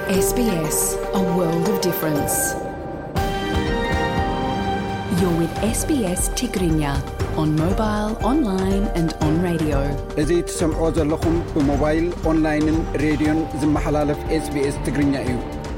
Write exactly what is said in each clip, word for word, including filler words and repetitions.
S B S, a world of difference. You're with S B S Tigrinya on mobile, online and on radio. እዚ ትሰምዑ ዘለኹም ብሞባይል ኦንላይንን ሬድዮን ዝመሓላለፍ S B S ትግርኛ እዩ።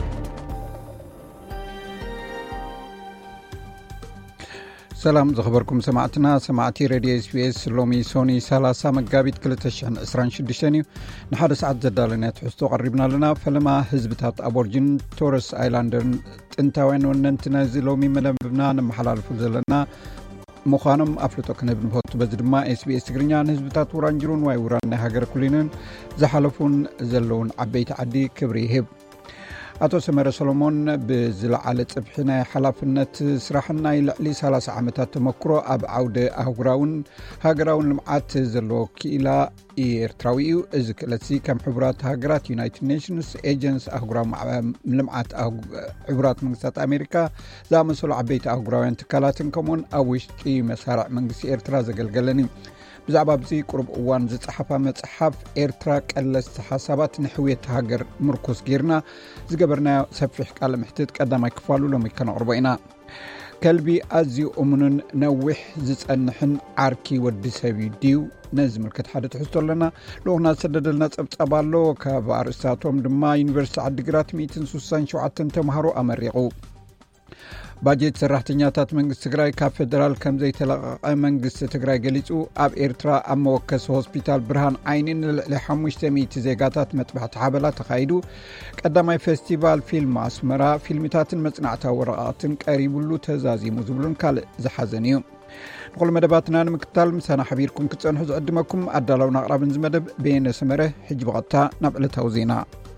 ሰላም ዝኽበርኩም ሰማዕትና ሰማዕቲ ሬድዮ S B S ሎሚ ሶኒ ሰላሳ መጋቢት ሁለት ሺህ ዓሰርተ ሽዱሽተ እዩ። ንሓደ ሰዓት ዘዳለናት ሕዝቶ ቀሪብና ኣለና። ፈለማ ህዝብታት አቦርጂን ቶረስ አይላንድን ጥንታውያን ወነንትና ዝሎሚ መለብና ንመሓላለፉ ዘለና مخانم أفلتو كنبن بحط بزدما إس بي إس تقرنيا نهزبتات ورانجرون واي وران هاجر كلينن زحلفون زلون عبيت عدي كبري هب أتو سمير سلمون بزلعالة صبحنا حلافنة سراحنا يلعلي ثلاث عامتات تمكرو أب عودة أهجراون هاجراون لمعات زلو كيلا إيرتراويو إزكالتسي كم حبرات هاجرات يونايتد نيشنز إيجنس أهجراون لمعات حبرات منسات أمريكا زامسول عبيت أهجراون تكالاتن كمون أوشتي مسارع منسي إيرترا زقلقلني بزعبا بزي قرب اوان زصحفا مصحف إيرترا قلس حسابات نحوية هاجر مركز غيرنا زغبرنا سفيح قال محتد قدما يكفالو لو مكن أربعين كلبي ازي امنن نوح زصنحن عركي ود سبي ديو نزملكت حدا تحسو لنا لونا سددلنا صبصبالو كبارساتهم دما يونيفرسيتي عدغرات مئة وستة وسبعين تمهرو امريقو باجيت سرحتنياتات منغست تግራይ ካብ ፌደራል ከም ዘይተለቀቀ መንግስቲ ትግራይ ገሊጹ ኣብ ኤርትራ ኣብ መወከስ ሆስፒታል ብርሃን ዓይንን ለ500 ዜጋታት መጥባሕቲ ሓበላ ተኻይዱ ቀዳማይ ፌስቲቫል ፊልም ኣስመራ ፊልምታትን መጽናዕታዊ ወረቓትን ቀሪቡሉ ተዛዚሙ ዝብሉን ካልእ ዝሓዘን እዩ ንኩሉ መደባትና ንምክታል ምሳና ሓቢርኩም ክጸንሑ ዝዕድመኩም ኣዳላውና ኣቅራብን ዝመደብ በየነ ሰመረ ሕጂ በቀጥታ ናብ ዕለታዊ ዜና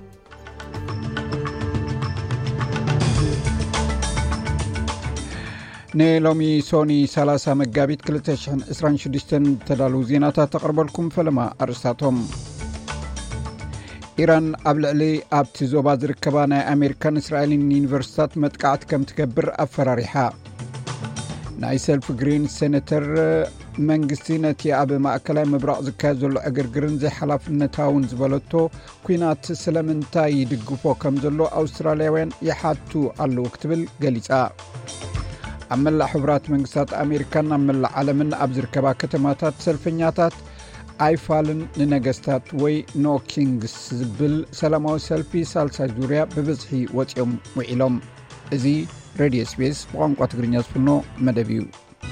نيلومي سوني سلاسة مقابيت كلتشحن اسران شدشتن تدالو زيناتا تقربلكم فلما أرساتهم إيران أبلعلي أبتي زوبا زركبانا أمريكان إسرائيلين يونيفرسيتات متقعت كم تكبر أفراريحا ناي سيلف جرين سيناتر منغستينتي أب مأكلا مبرق زكازل أقرقرن زي حلاف النتاون زبالتو كوينات سلمنتاي دقفو كمزلو أوستراليوين يحاتو ألو اكتبل قليسا عمل حبرات منقسات أمريكان عمل عالمين أبزر كبا كتماتات سلفنياتات آيفالن ننقستات وي نو كينغس زبل سلامو سلفي سالسا جوريا ببزحي واتيوم وعلوم ازي راديو سبيس بغانقوة تقرينياز فنو مدبيو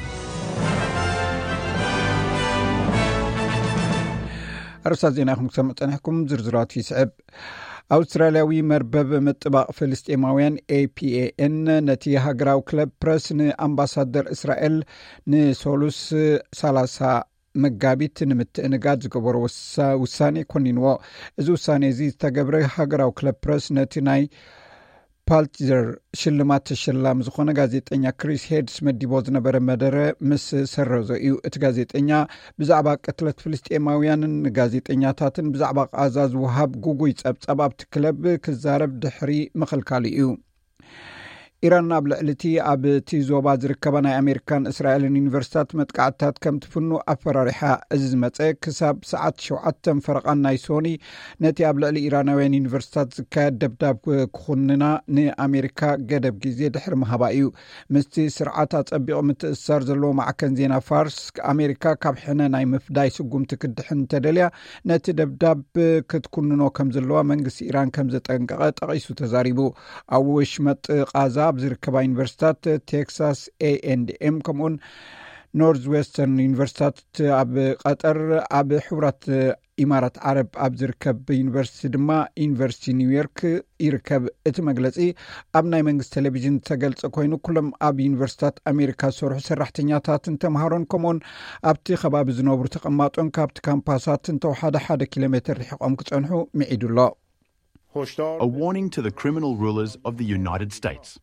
أرسال زيناكم سمتنحكم زرزرات في سعب أسترالياوي مربب مطبق فلسطيناويان إيه بي إيه إن نتي هاجراو كلب بريس نأمباسادر إسرائيل نسولوس سلاسة مقابيت نمتنقاد زقبر وساني كونينو إذو ساني زي تقبر هاجراو كلب بريس نتي ناي بالتزر شلمات الشلام زخونا غازيتنيا كريس هيدس مديبوز نبر مدر مس سرزو ايو ات غازيتنيا بزعبا قتلت فلسطيناويان غازيتنيا تاتن بزعبا ازاز وهاب غوغوي صبصباب تكلب كزارب دحري مخلكالي ايو إيران أبلعلتي أب تيزوبا زركبنا أمريكان إسرائيل يونيفرسيتات متقعتات كم تفنو أفراريحا أزمت كساب ساعات شوعتم فرقان نايسوني نتي أبلعلي إيرانوين يونيفرسيتات زكاد دبداب كخوننا ني أمريكا قدب جيزي دحر مهبائيو مستي سرعاتات أبيغ متأثار زلو مع كنزينا فارس أمريكا كابحنا ناي مفداي سقوم تكدحن تدليا نتي دبداب كتكوننو كم زلو منقس إيران كم زتنقغت أغيسو تزاريبو أوش مت قازا بزركبا يونيفرسيتات تكساس إيه إن دي إم كمون نورث ويسترن يونيفرسيتات أب قطر أب حبرات إمارات عرب أب زركب يونيفرسيتي دما يونيفرسيتي نيويورك يركب اتمغلصي أبناي منغس تلفزيون تغلص كوينو كلم أب يونيفرسيتات أمريكا سورح سرحتنياتات تمهارون كمون أبتي خباب زنوبر تقماطون كابت كامباسات تو حدا حدا كيلومتر رحقهم كتصنحو معيد الله A warning to the criminal rulers of the United States.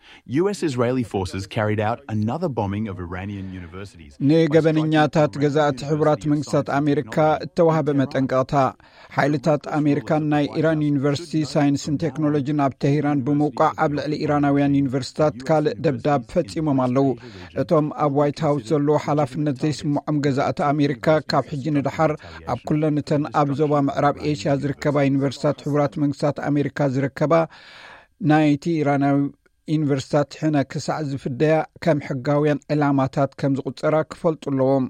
U S Israeli forces carried out another bombing of Iranian universities. ንገበንኛታት ገዛእቲ ሕቡራት መንግስታት ኣሜሪካ እተዋሃበ መጠንቀቕታ ሓይልታት ኣሜሪካን ናይ ኢራን ዩኒቨርሲቲ ሳይንስን ቴክኖሎጂን ኣብ ተሄራን ብምውቃዕ ኣብ ልዕሊ ኢራናውያን ዩኒቨርሲታት ካልእ ደብዳብ ፈጺሞም ኣለዉ። እቶም ኣብ ዋይት ሃውስ ዘሎ ሓላፍነት ዘይስምዖም ገዛእቲ ኣሜሪካ ካብ ሕጂ ንድሓር ኣብ ኩለንተን ኣብ ዞባ ምዕራብ ኤሽያ ዝርከባ ዩኒቨርሲታት ሕቡራት መንግስታት ኣሜሪካ ዝርከባ ናይቲ ኢራናዊ ዩኒቨርሲታት ሕነ ክሳዕ ዝፍደያ ከም ሕጋውያን ዕላማታት ከም ዝቁፀራ ክፈልጡ ኣለዎም።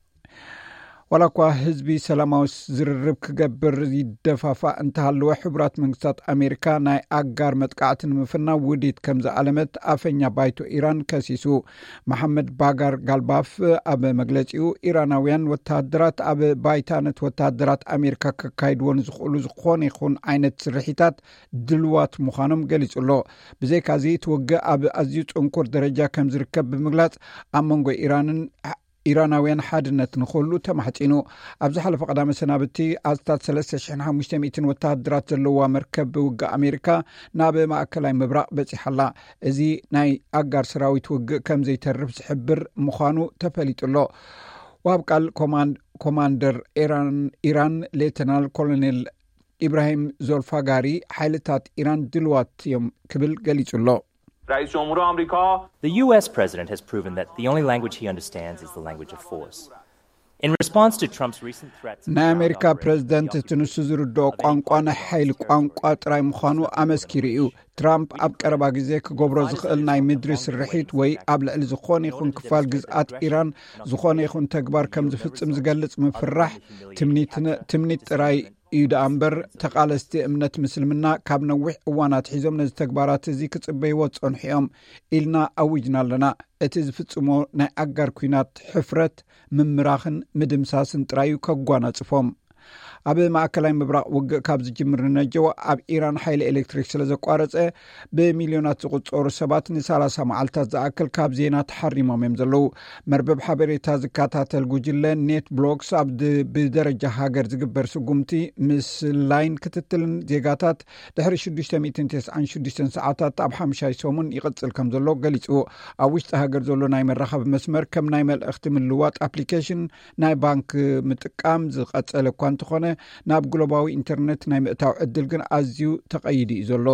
ወላ እኳ ህዝቢ ሰላማዊ ዝርርብ ክገብር ይደፋፋእ እንተሃለወ ሕቡራት መንግስታት ኣሜሪካ ናይ ኣጋር መጥቃዕቲ ንምፍናው ውዲት ከም ዝኣለመት ኣፈኛ ባይቶ ኢራን ከሲሱ። መሐመድ ባጋር ጋልባፍ ኣብ መግለፂኡ ኢራናውያን ወታደራት ኣብ ባይታነት ወታደራት ኣሜሪካ ከካይድዎን ዝኽእሉ ዝኾነ ይኹን ዓይነት ስርሒታት ድልዋት ምዃኖም ገሊጹሎ። ብዘይካዚ ትውግእ ኣብ ኣዝዩ ጽንኩር ደረጃ ከም ዝርከብ ብምግላጽ ኣብ መንጎ ኢራንን ኢራናውያን ሓድነት ንኽህሉ ተማሕፂኑ። ኣብ ዝሓለፈ ቀዳመ ሰናብቲ ኣስታት ሰለስተ ሽሕን ሓሙሽተ ሚእትን ወታደራት ዘለዋ መርከብ ብውግእ ኣሜሪካ ናብ ማእከላይ ምብራቕ በፂሓላ። እዚ ናይ ኣጋር ሰራዊት ውግእ ከም ዘይተርፍ ዝሕብር ምዃኑ ተፈሊጡሎ። ዋብ ቃል ኮማንደር ኢራን ሌተናል ኮሎኔል ኢብራሂም ዞልፋጋሪ ሓይልታት ኢራን ድልዋት እዮም ክብል ገሊጹሎ። The U S president has proven that the only language he understands is the language of force. In response to Trump's recent threats, ናይ ኣሜሪካ ፕሬዝደንት ትንሱ ዝርድኦ ቋንቋ ናይ ሓይሊ ቋንቋ ጥራይ ምዃኑ ኣመስኪሩ እዩ። ትራምፕ ኣብ ቀረባ ግዜ ክገብሮ ዝኽእል ናይ ምድሪ ስርሒት ወይ ኣብ ልዕሊ ዝኾነ ይኹን ክፋል ግዝኣት ኢራን ዝኾነ ይኹን ተግባር ከም ዝፍጽም ዝገልጽ ምፍራሕ ትምኒት ጥራይ እዩ ዳ እምበር ተቃለስቲ እምነት ምስልምና ካብ ነዊሕ እዋናት ሒዞም ነዚ ተግባራት እዚ ክጽበይዎ ጸንሕዮም ኢልና ኣውጅና ኣለና። እቲ ዝፍጽሞ ናይ ኣጋር ኩናት ሕፍረት ምምራኽን ምድምሳስን ጥራዩ ከጓናጽፎም። ኣብ ማእከላይ ምብራቕ ውግእ ካብ ዝጅምር ነጀው ኣብ ኢራን ሓይሊ ኤሌክትሪክ ስለ ዘቋረጸ ብሚልዮናት ዝቁጸሩ ሰባት ንሰላሳ መዓልታት ዝኣክል ካብ ዜና ተሓሪሞም እዮም ዘለዉ። መርበብ ሓበሬታ ዝከታተል ጉጅለ ኔት ብሎክስ ኣብ ብደረጃ ሃገር ዝግበር ስጉምቲ ምስ ላይን ክትትልን ዜጋታት ድሕሪ ሽዱሽተ ሚእትን ተስዓን ሽዱሽተን ሰዓታት ኣብ ሓምሻይ ሰሙን ይቕጽል ከም ዘሎ ገሊጹ። ኣብ ውሽጢ ሃገር ዘሎ ናይ መራኸቢ መስመር ከም ናይ መልእኽቲ ምልዋጥ ኣፕሊኬሽን ናይ ባንክ ምጥቃም ዝቐጸለ እኳ እንተኾነ ናብ ግሎባዊ ኢንተርኔት ናይ ምእታው ዕድል ግን ኣዝዩ ተቐይዲ እዩ ዘሎ።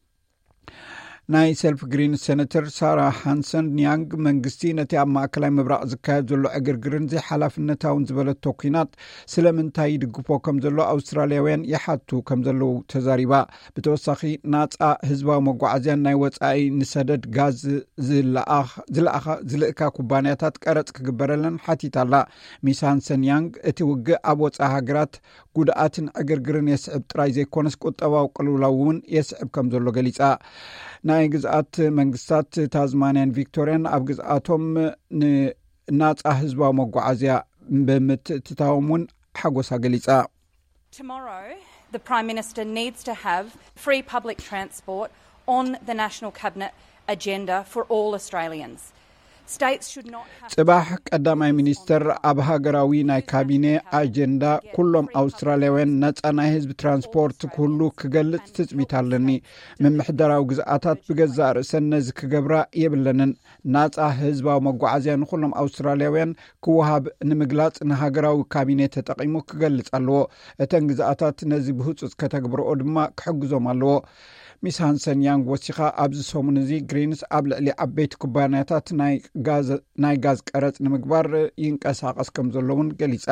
ናይ ሰልፍ ግሪን ሴነተር ሳራ ሃንሰን ኒያንግ መንግስቲ ነቲ ኣብ ማእከላይ ምብራቕ ዝካየድ ዘሎ ዕግርግርን ዘይሓላፍነታውን ዝበለቶ ኩናት ስለምንታይ ይድግፎ ከም ዘሎ ኣውስትራልያውያን ይሓቱ ከም ዘለዉ ተዛሪባ። ብተወሳኺ ናፃ ህዝባዊ መጓዓዝያን ናይ ወፃኢ ንሰደድ ጋዝ ዝልእካ ኩባንያታት ቀረፅ ክግበረለን ሓቲታላ። ሚስ ሃንሰን ኒያንግ እቲ ውግእ ኣብ ወፃኢ ሃገራት ጉድኣትን ዕግርግርን የስዕብ ጥራይ ዘይኮነስ ቁጠባዊ ቅልውላው እውን የስዕብ ከም ዘሎ ገሊፃ። ናይ ግዝኣት መንግስታት ታዝማንያን ቪክቶሪያን ኣብ ግዝኣቶም ንናፃ ህዝባዊ መጓዓዝያ ብምትእትታውን ሓጎሳ ገሊፃ። Tomorrow the Prime Minister needs to have free public transport on the National Cabinet agenda for all Australians. ጽባሕ ቀዳማይ ሚኒስተር ኣብ ሃገራዊ ናይ ካቢኔ ኣጀንዳ ኩሎም ኣውስትራልያውያን ነፃ ናይ ህዝቢ ትራንስፖርት ኩሉ ክገልጽ ትጽቢት ኣለኒ። ምምሕደራዊ ግዝኣታት ብገዛእ ርእሰን ነዚ ክገብራ የብለንን። ናፃ ህዝባዊ መጓዓዝያ ንኩሎም ኣውስትራልያውያን ክወሃብ ንምግላጽ ንሃገራዊ ካቢኔ ተጠቒሙ ክገልጽ ኣለዎ። እተን ግዝኣታት ነዚ ብህፁፅ ከተግብርኦ ድማ ክሕግዞም ኣለዎ። ሚስ ሃንሰን ያንግ ወሲኻ ኣብዚ ሰሙን እዚ ግሪንስ ኣብ ልዕሊ ዓበይቲ ኩባንያታት ናይ ጋዝ ቀረፅ ንምግባር ይንቀሳቐስ ከም ዘለውን ገሊፃ።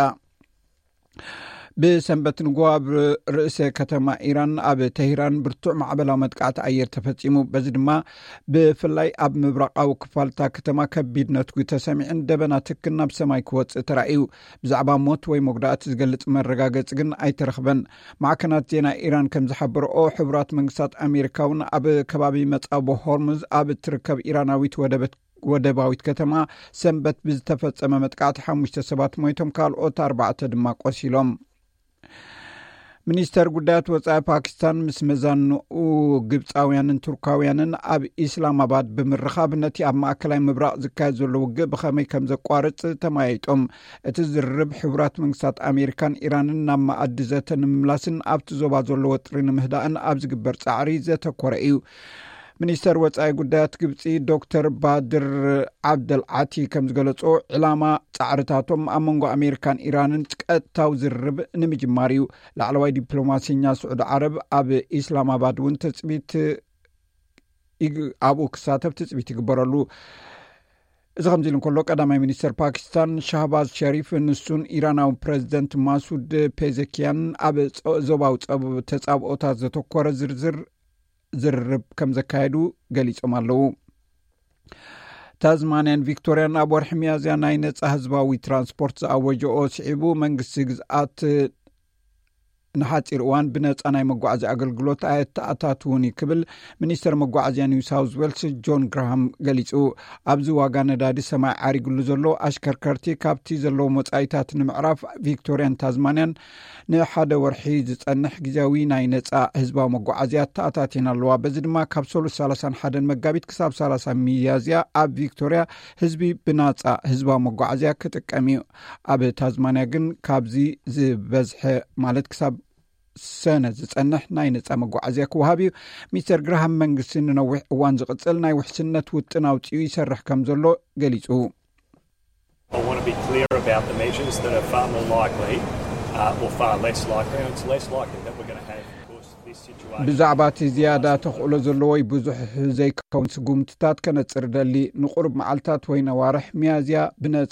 ብሰንበት ንጎሆ ኣብ ርእሰ ከተማ ኢራን ኣብ ተሄራን ብርቱዕ ማዕበላዊ መጥቃዕቲ ኣየር ተፈጺሙ። በዚ ድማ ብፍላይ ኣብ ምብራቃዊ ክፋልታ ከተማ ከቢድ ነትጉ ተሰሚዕን ደበና ትክን ናብ ሰማይ ክወፅእ ተራእዩ። ብዛዕባ ሞት ወይ መጉዳእቲ ዝገልጽ መረጋገፂ ግን ኣይተረኽበን። ማዕከናት ዜና ኢራን ከም ዝሓበርኦ ሕቡራት መንግስታት ኣሜሪካውን ኣብ ከባቢ መጻቦ ሆርሙዝ ኣብ እትርከብ ኢራናዊት ወደበት ወደባዊት ከተማ ሰንበት ብዝተፈጸመ መጥቃዕቲ ሓሙሽተ ሰባት ሞይቶም ካልኦት ኣርባዕተ ድማ ቆሲሎም። ሚኒስተር ጉዳያት ወፃኢ ፓኪስታን ምስ መዛንኡ ግብፃውያንን ቱርካውያንን ኣብ ኢስላማባድ ብምርኻብ ነቲ ኣብ ማእከላይ ምብራቕ ዝካየድ ዘሎ ውግእ ብኸመይ ከም ዘቋርፅ ተማያይጦም። እቲ ዝርርብ ሕቡራት መንግስታት ኣሜሪካን ኢራንን ናብ ማኣዲ ዘተ ንምምላስን ኣብቲ ዞባ ዘሎ ወጥሪ ንምህዳእን ኣብ ዝግበር ፃዕሪ ዘተኮረ እዩ። ሚኒስተር ወጻኢ ጉዳያት ግብፂ ዶክተር ባድር ዓብደልዓቲ ከም ዝገለጾ ዕላማ ጻዕርታቶም ኣብ መንጎ ኣሜሪካን ኢራንን ቀጥታው ዝርብ ንምጅማር እዩ። ላዕለዋይ ዲፕሎማስኛ ስዑድ ዓረብ ኣብ ኢስላማባድ እውን ተጽቢት ኣብኡ ክሳተፍ ትጽቢት ይግበረሉ። እዚ ከምዚ ኢሉ እንከሎ ቀዳማይ ሚኒስተር ፓኪስታን ሻህባዝ ሸሪፍ ንሱን ኢራናዊ ፕሬዚደንት ማሱድ ፔዘኪያን ኣብ ዞባዊ ተጻብኦታት ዘተኮረ ዝርዝር ዝርርብ ከም ዘካየዱ ገሊጾም ኣለዉ። ታዝማንያን ቪክቶሪያን ኣብ ወርሒ ሚያዝያ ናይ ነጻ ህዝባዊ ትራንስፖርት ዝኣወጀኦ ስዒቡ መንግስቲ ግዝኣት ንሓፂር እዋን ብነጻ ናይ መጓዓዝያ ኣገልግሎት ኣየተኣታትውን ክብል ሚኒስተር መጓዓዝያ ኒው ሳውዝ ዌልስ ጆን ግራሃም ገሊጹ። ኣብዚ ዋጋ ነዳዲ ሰማይ ዓሪግሉ ዘሎ ኣሽከርከርቲ ካብቲ ዘለዎ መጻኢታት ንምዕራፍ ቪክቶሪያን ታዝማንያን ንሓደ ወርሒ ዝጸንሕ ግዜያዊ ናይ ነጻ ህዝባዊ መጓዓዝያ ተኣታቲና ኣለዋ። በዚ ድማ ካብ ሰላሳ ሓደ መጋቢት ክሳብ ሰላሳ ሚያዝያ ኣብ ቪክቶሪያ ህዝቢ ብናጻ ህዝባዊ መጓዓዝያ ክጥቀም እዩ። ኣብ ታዝማንያ ግን ካብዚ ዝበዝሐ ማለት ክሳብ ሰነ ዝጸንሕ ናይ ነጻ መጓዓዝያ ክወሃብ እዩ። ሚስተር ግራሃም መንግስቲ ንነዊሕ እዋን ዝቕጽል ናይ ውሕስነት ውጥን ኣውፅኡ ይሰርሕ ከም ዘሎ ገሊጹ። I want to be clear about the measures that are far more likely uh, or far less likely, and it's less likely that we're going to have ብዛዕባ እቲ ዝያዳ ተኽእሎ ዘለዎ ብዙሕ ዘይከውን ስጉምትታት ከነጽር ደሊ ንቁርብ መዓልታት ወይ ነዋርሕ ሚያዝያ ብነጻ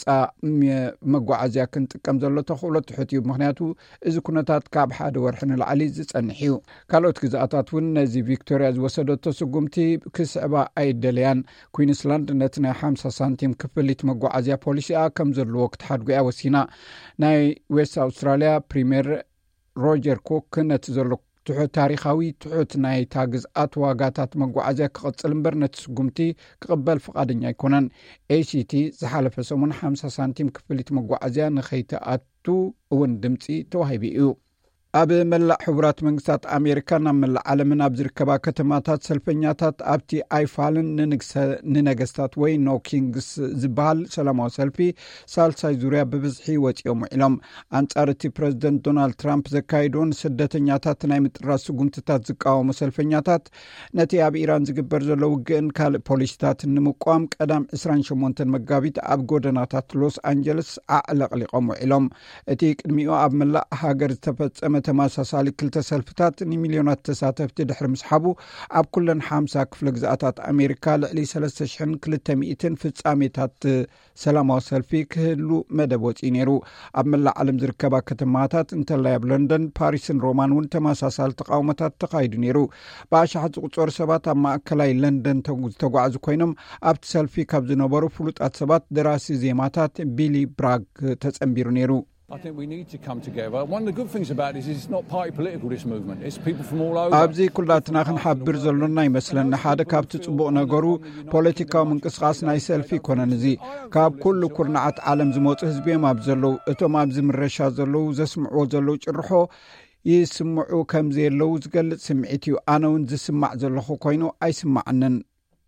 መጓዓዝያ ክንጥቀም ዘሎ ተኽእሎ ትሑት እዩ። ምክንያቱ እዚ ኩነታት ካብ ሓደ ወርሒ ንላዕሊ ዝጸንሕ እዩ። ካልኦት ግዛኣታት እውን ነዚ ቪክቶሪያ ዝወሰደቶ ስጉምቲ ክስዕባ ኣይደልያን። ኩዊንስላንድ ነቲ ናይ ሓምሳ ሳንቲም ክፍሊት መጓዓዝያ ፖሊሲኣ ከም ዘለዎ ክትሓድጉያ ወሲና። ናይ ዌስት ኣውስትራልያ ፕሪምየር ሮጀር ኮክ ነቲ ዘሎ ትሑት ታሪኻዊ ትሑት ናይ ታግዝኣት ዋጋታት መጓዓዝያ ክቕጽል እምበር ነቲ ስጉምቲ ክቕበል ፍቓደኛ ኣይኮነን። ኤሲቲ ዝሓለፈ ሰሙን ሓምሳ ሳንቲም ክፍሊት መጓዓዝያ ንኸይተኣቱ እውን ድምፂ ተዋሂቡ እዩ። ኣብ መላእ ሕቡራት መንግስታት ኣሜሪካ ናብ መላእ ዓለምን ኣብ ዝርከባ ከተማታት ሰልፈኛታት ኣብቲ ኣይፋልን ንነገስታት ወይ ኖ ኪንግስ ዝበሃል ሰላማዊ ሰልፊ ሳልሳይ ዙርያ ብብዝሒ ወፂኦም ውዒሎም ኣንጻር እቲ ፕሬዚደንት ዶናልድ ትራምፕ ዘካይዶን ስደተኛታት ናይ ምጥራስ ስጉምትታት ዝቃወሙ ሰልፈኛታት ነቲ ኣብ ኢራን ዝግበር ዘሎ ውግእን ካልእ ፖሊሲታት ንምቋም ቀዳም ዕስራን ሸሞንተ መጋቢት ኣብ ጎደናታት ሎስ አንጀለስ ኣዕለቕሊቖም ውዒሎም። እቲ ቅድሚኡ ኣብ መላእ ሃገር ዝተፈጸመ ተመሳሳሊ ክልተ ሰልፍታት ንሚልዮናት ተሳተፍቲ ድሕሪ ምስሓቡ ኣብ ኩለን ሓምሳ ክፍለ ግዛኣታት ኣሜሪካ ልዕሊ ሰለስተ ሽሕን ክልተ ሚእትን ፍጻሜታት ሰላማዊ ሰልፊ ክህሉ መደብ ወፂኡ ነይሩ። ኣብ መላእ ዓለም ዝርከባ ከተማታት እንተላይ ኣብ ለንደን፣ ፓሪስን ሮማን እውን ተመሳሳሊ ተቃውሞታት ተኻይዱ ነይሩ። ብኣሽሓት ዝቁፀሩ ሰባት ኣብ ማእከላይ ለንደን ዝተጓዓዙ ኮይኖም ኣብቲ ሰልፊ ካብ ዝነበሩ ፍሉጣት ሰባት ደራሲ ዜማታት ቢሊ ብራግ ተጸንቢሩ ነይሩ። I think we need to come together. One of the good things about this is it's not party political, this movement. It's people from all over. ኣብዚ ኩላትና ክንሓብር ዘለና ይመስለና ሓደ ካብቲ ጽቡቕ ነገሩ ፖለቲካዊ ምንቅስቓስ ናይ ሰልፊ ኮነን እዚ ካብ ኩሉ ኩርናዓት ዓለም ዝመፁ ህዝቢ እዮም ኣብ ዘለዉ እቶም ኣብዚ ምረሻ ዘለዉ ዘስምዕዎ ዘለዉ ጭርሖ ይስምዑ ከም ዘየለዉ ዝገልጽ ስምዒት እዩ። ኣነ እውን ዝስማዕ ዘለኹ ኮይኑ ኣይስማዕንን።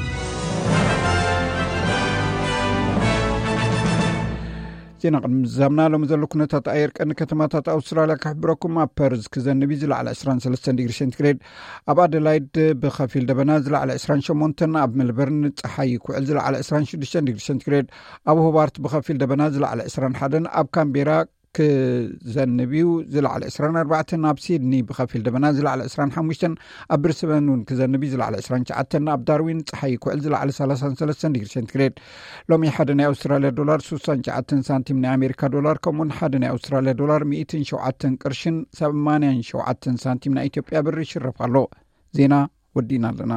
ዜና ቅድሚ ምዛምና ሎም ዘሎ ኩነታት ኣየር ቀንዲ ከተማታት ኣውስትራልያ ክሕብረኩም ኣብ ፐርዝ ክዘንብ ዝለዓለ ዕስራን ሰለስተ ዲግሪ ሴንቲግሬድ፣ ኣብ ኣደላይድ ብኸፊል ደበና ዝለዓለ ዕስራን ሸሞንተ፣ ኣብ ሜልበርን ፀሓይ ኩዕል ዝለዓለ ዕስራን ሽዱሽተ ዲግሪ ሴንቲግሬድ፣ ኣብ ሆባርት ብኸፊል ደበና ዝለዓለ ዕስራን ሓደ፣ ኣብ ካምቤራ ክዘንብ ዝለዓለ ዕስራን ኣርባዕተ፣ ኣብ ሲድኒ ብኸፊል ደበና ዝለዓለ ዕስራን ሓሙሽተ፣ ኣብ ብርስበን እውን ክዘንብ ዝለዓለ ዕስራን ትሽዓተ፣ ኣብ ዳርዊን ፀሓይ ኩዕል ዝለዓለ ሰላሳን ሰለስተን ዲግሪ ሴንቲግሬድ። ሎሚ ሓደ ናይ ኣውስትራልያ ዶላር ስሳን ትሽዓተ ሳንቲም ናይ ኣሜሪካ ዶላር ከምኡውን ሓደ ናይ ኣውስትራልያ ዶላር ሚእትን ሸውዓተን ቅርሽን ሰማንያን ሸውዓተን ሳንቲም ናይ ኢትዮጵያ ብሪ ይሽረፍ ኣሎ። ዜና ወዲና ኣለና።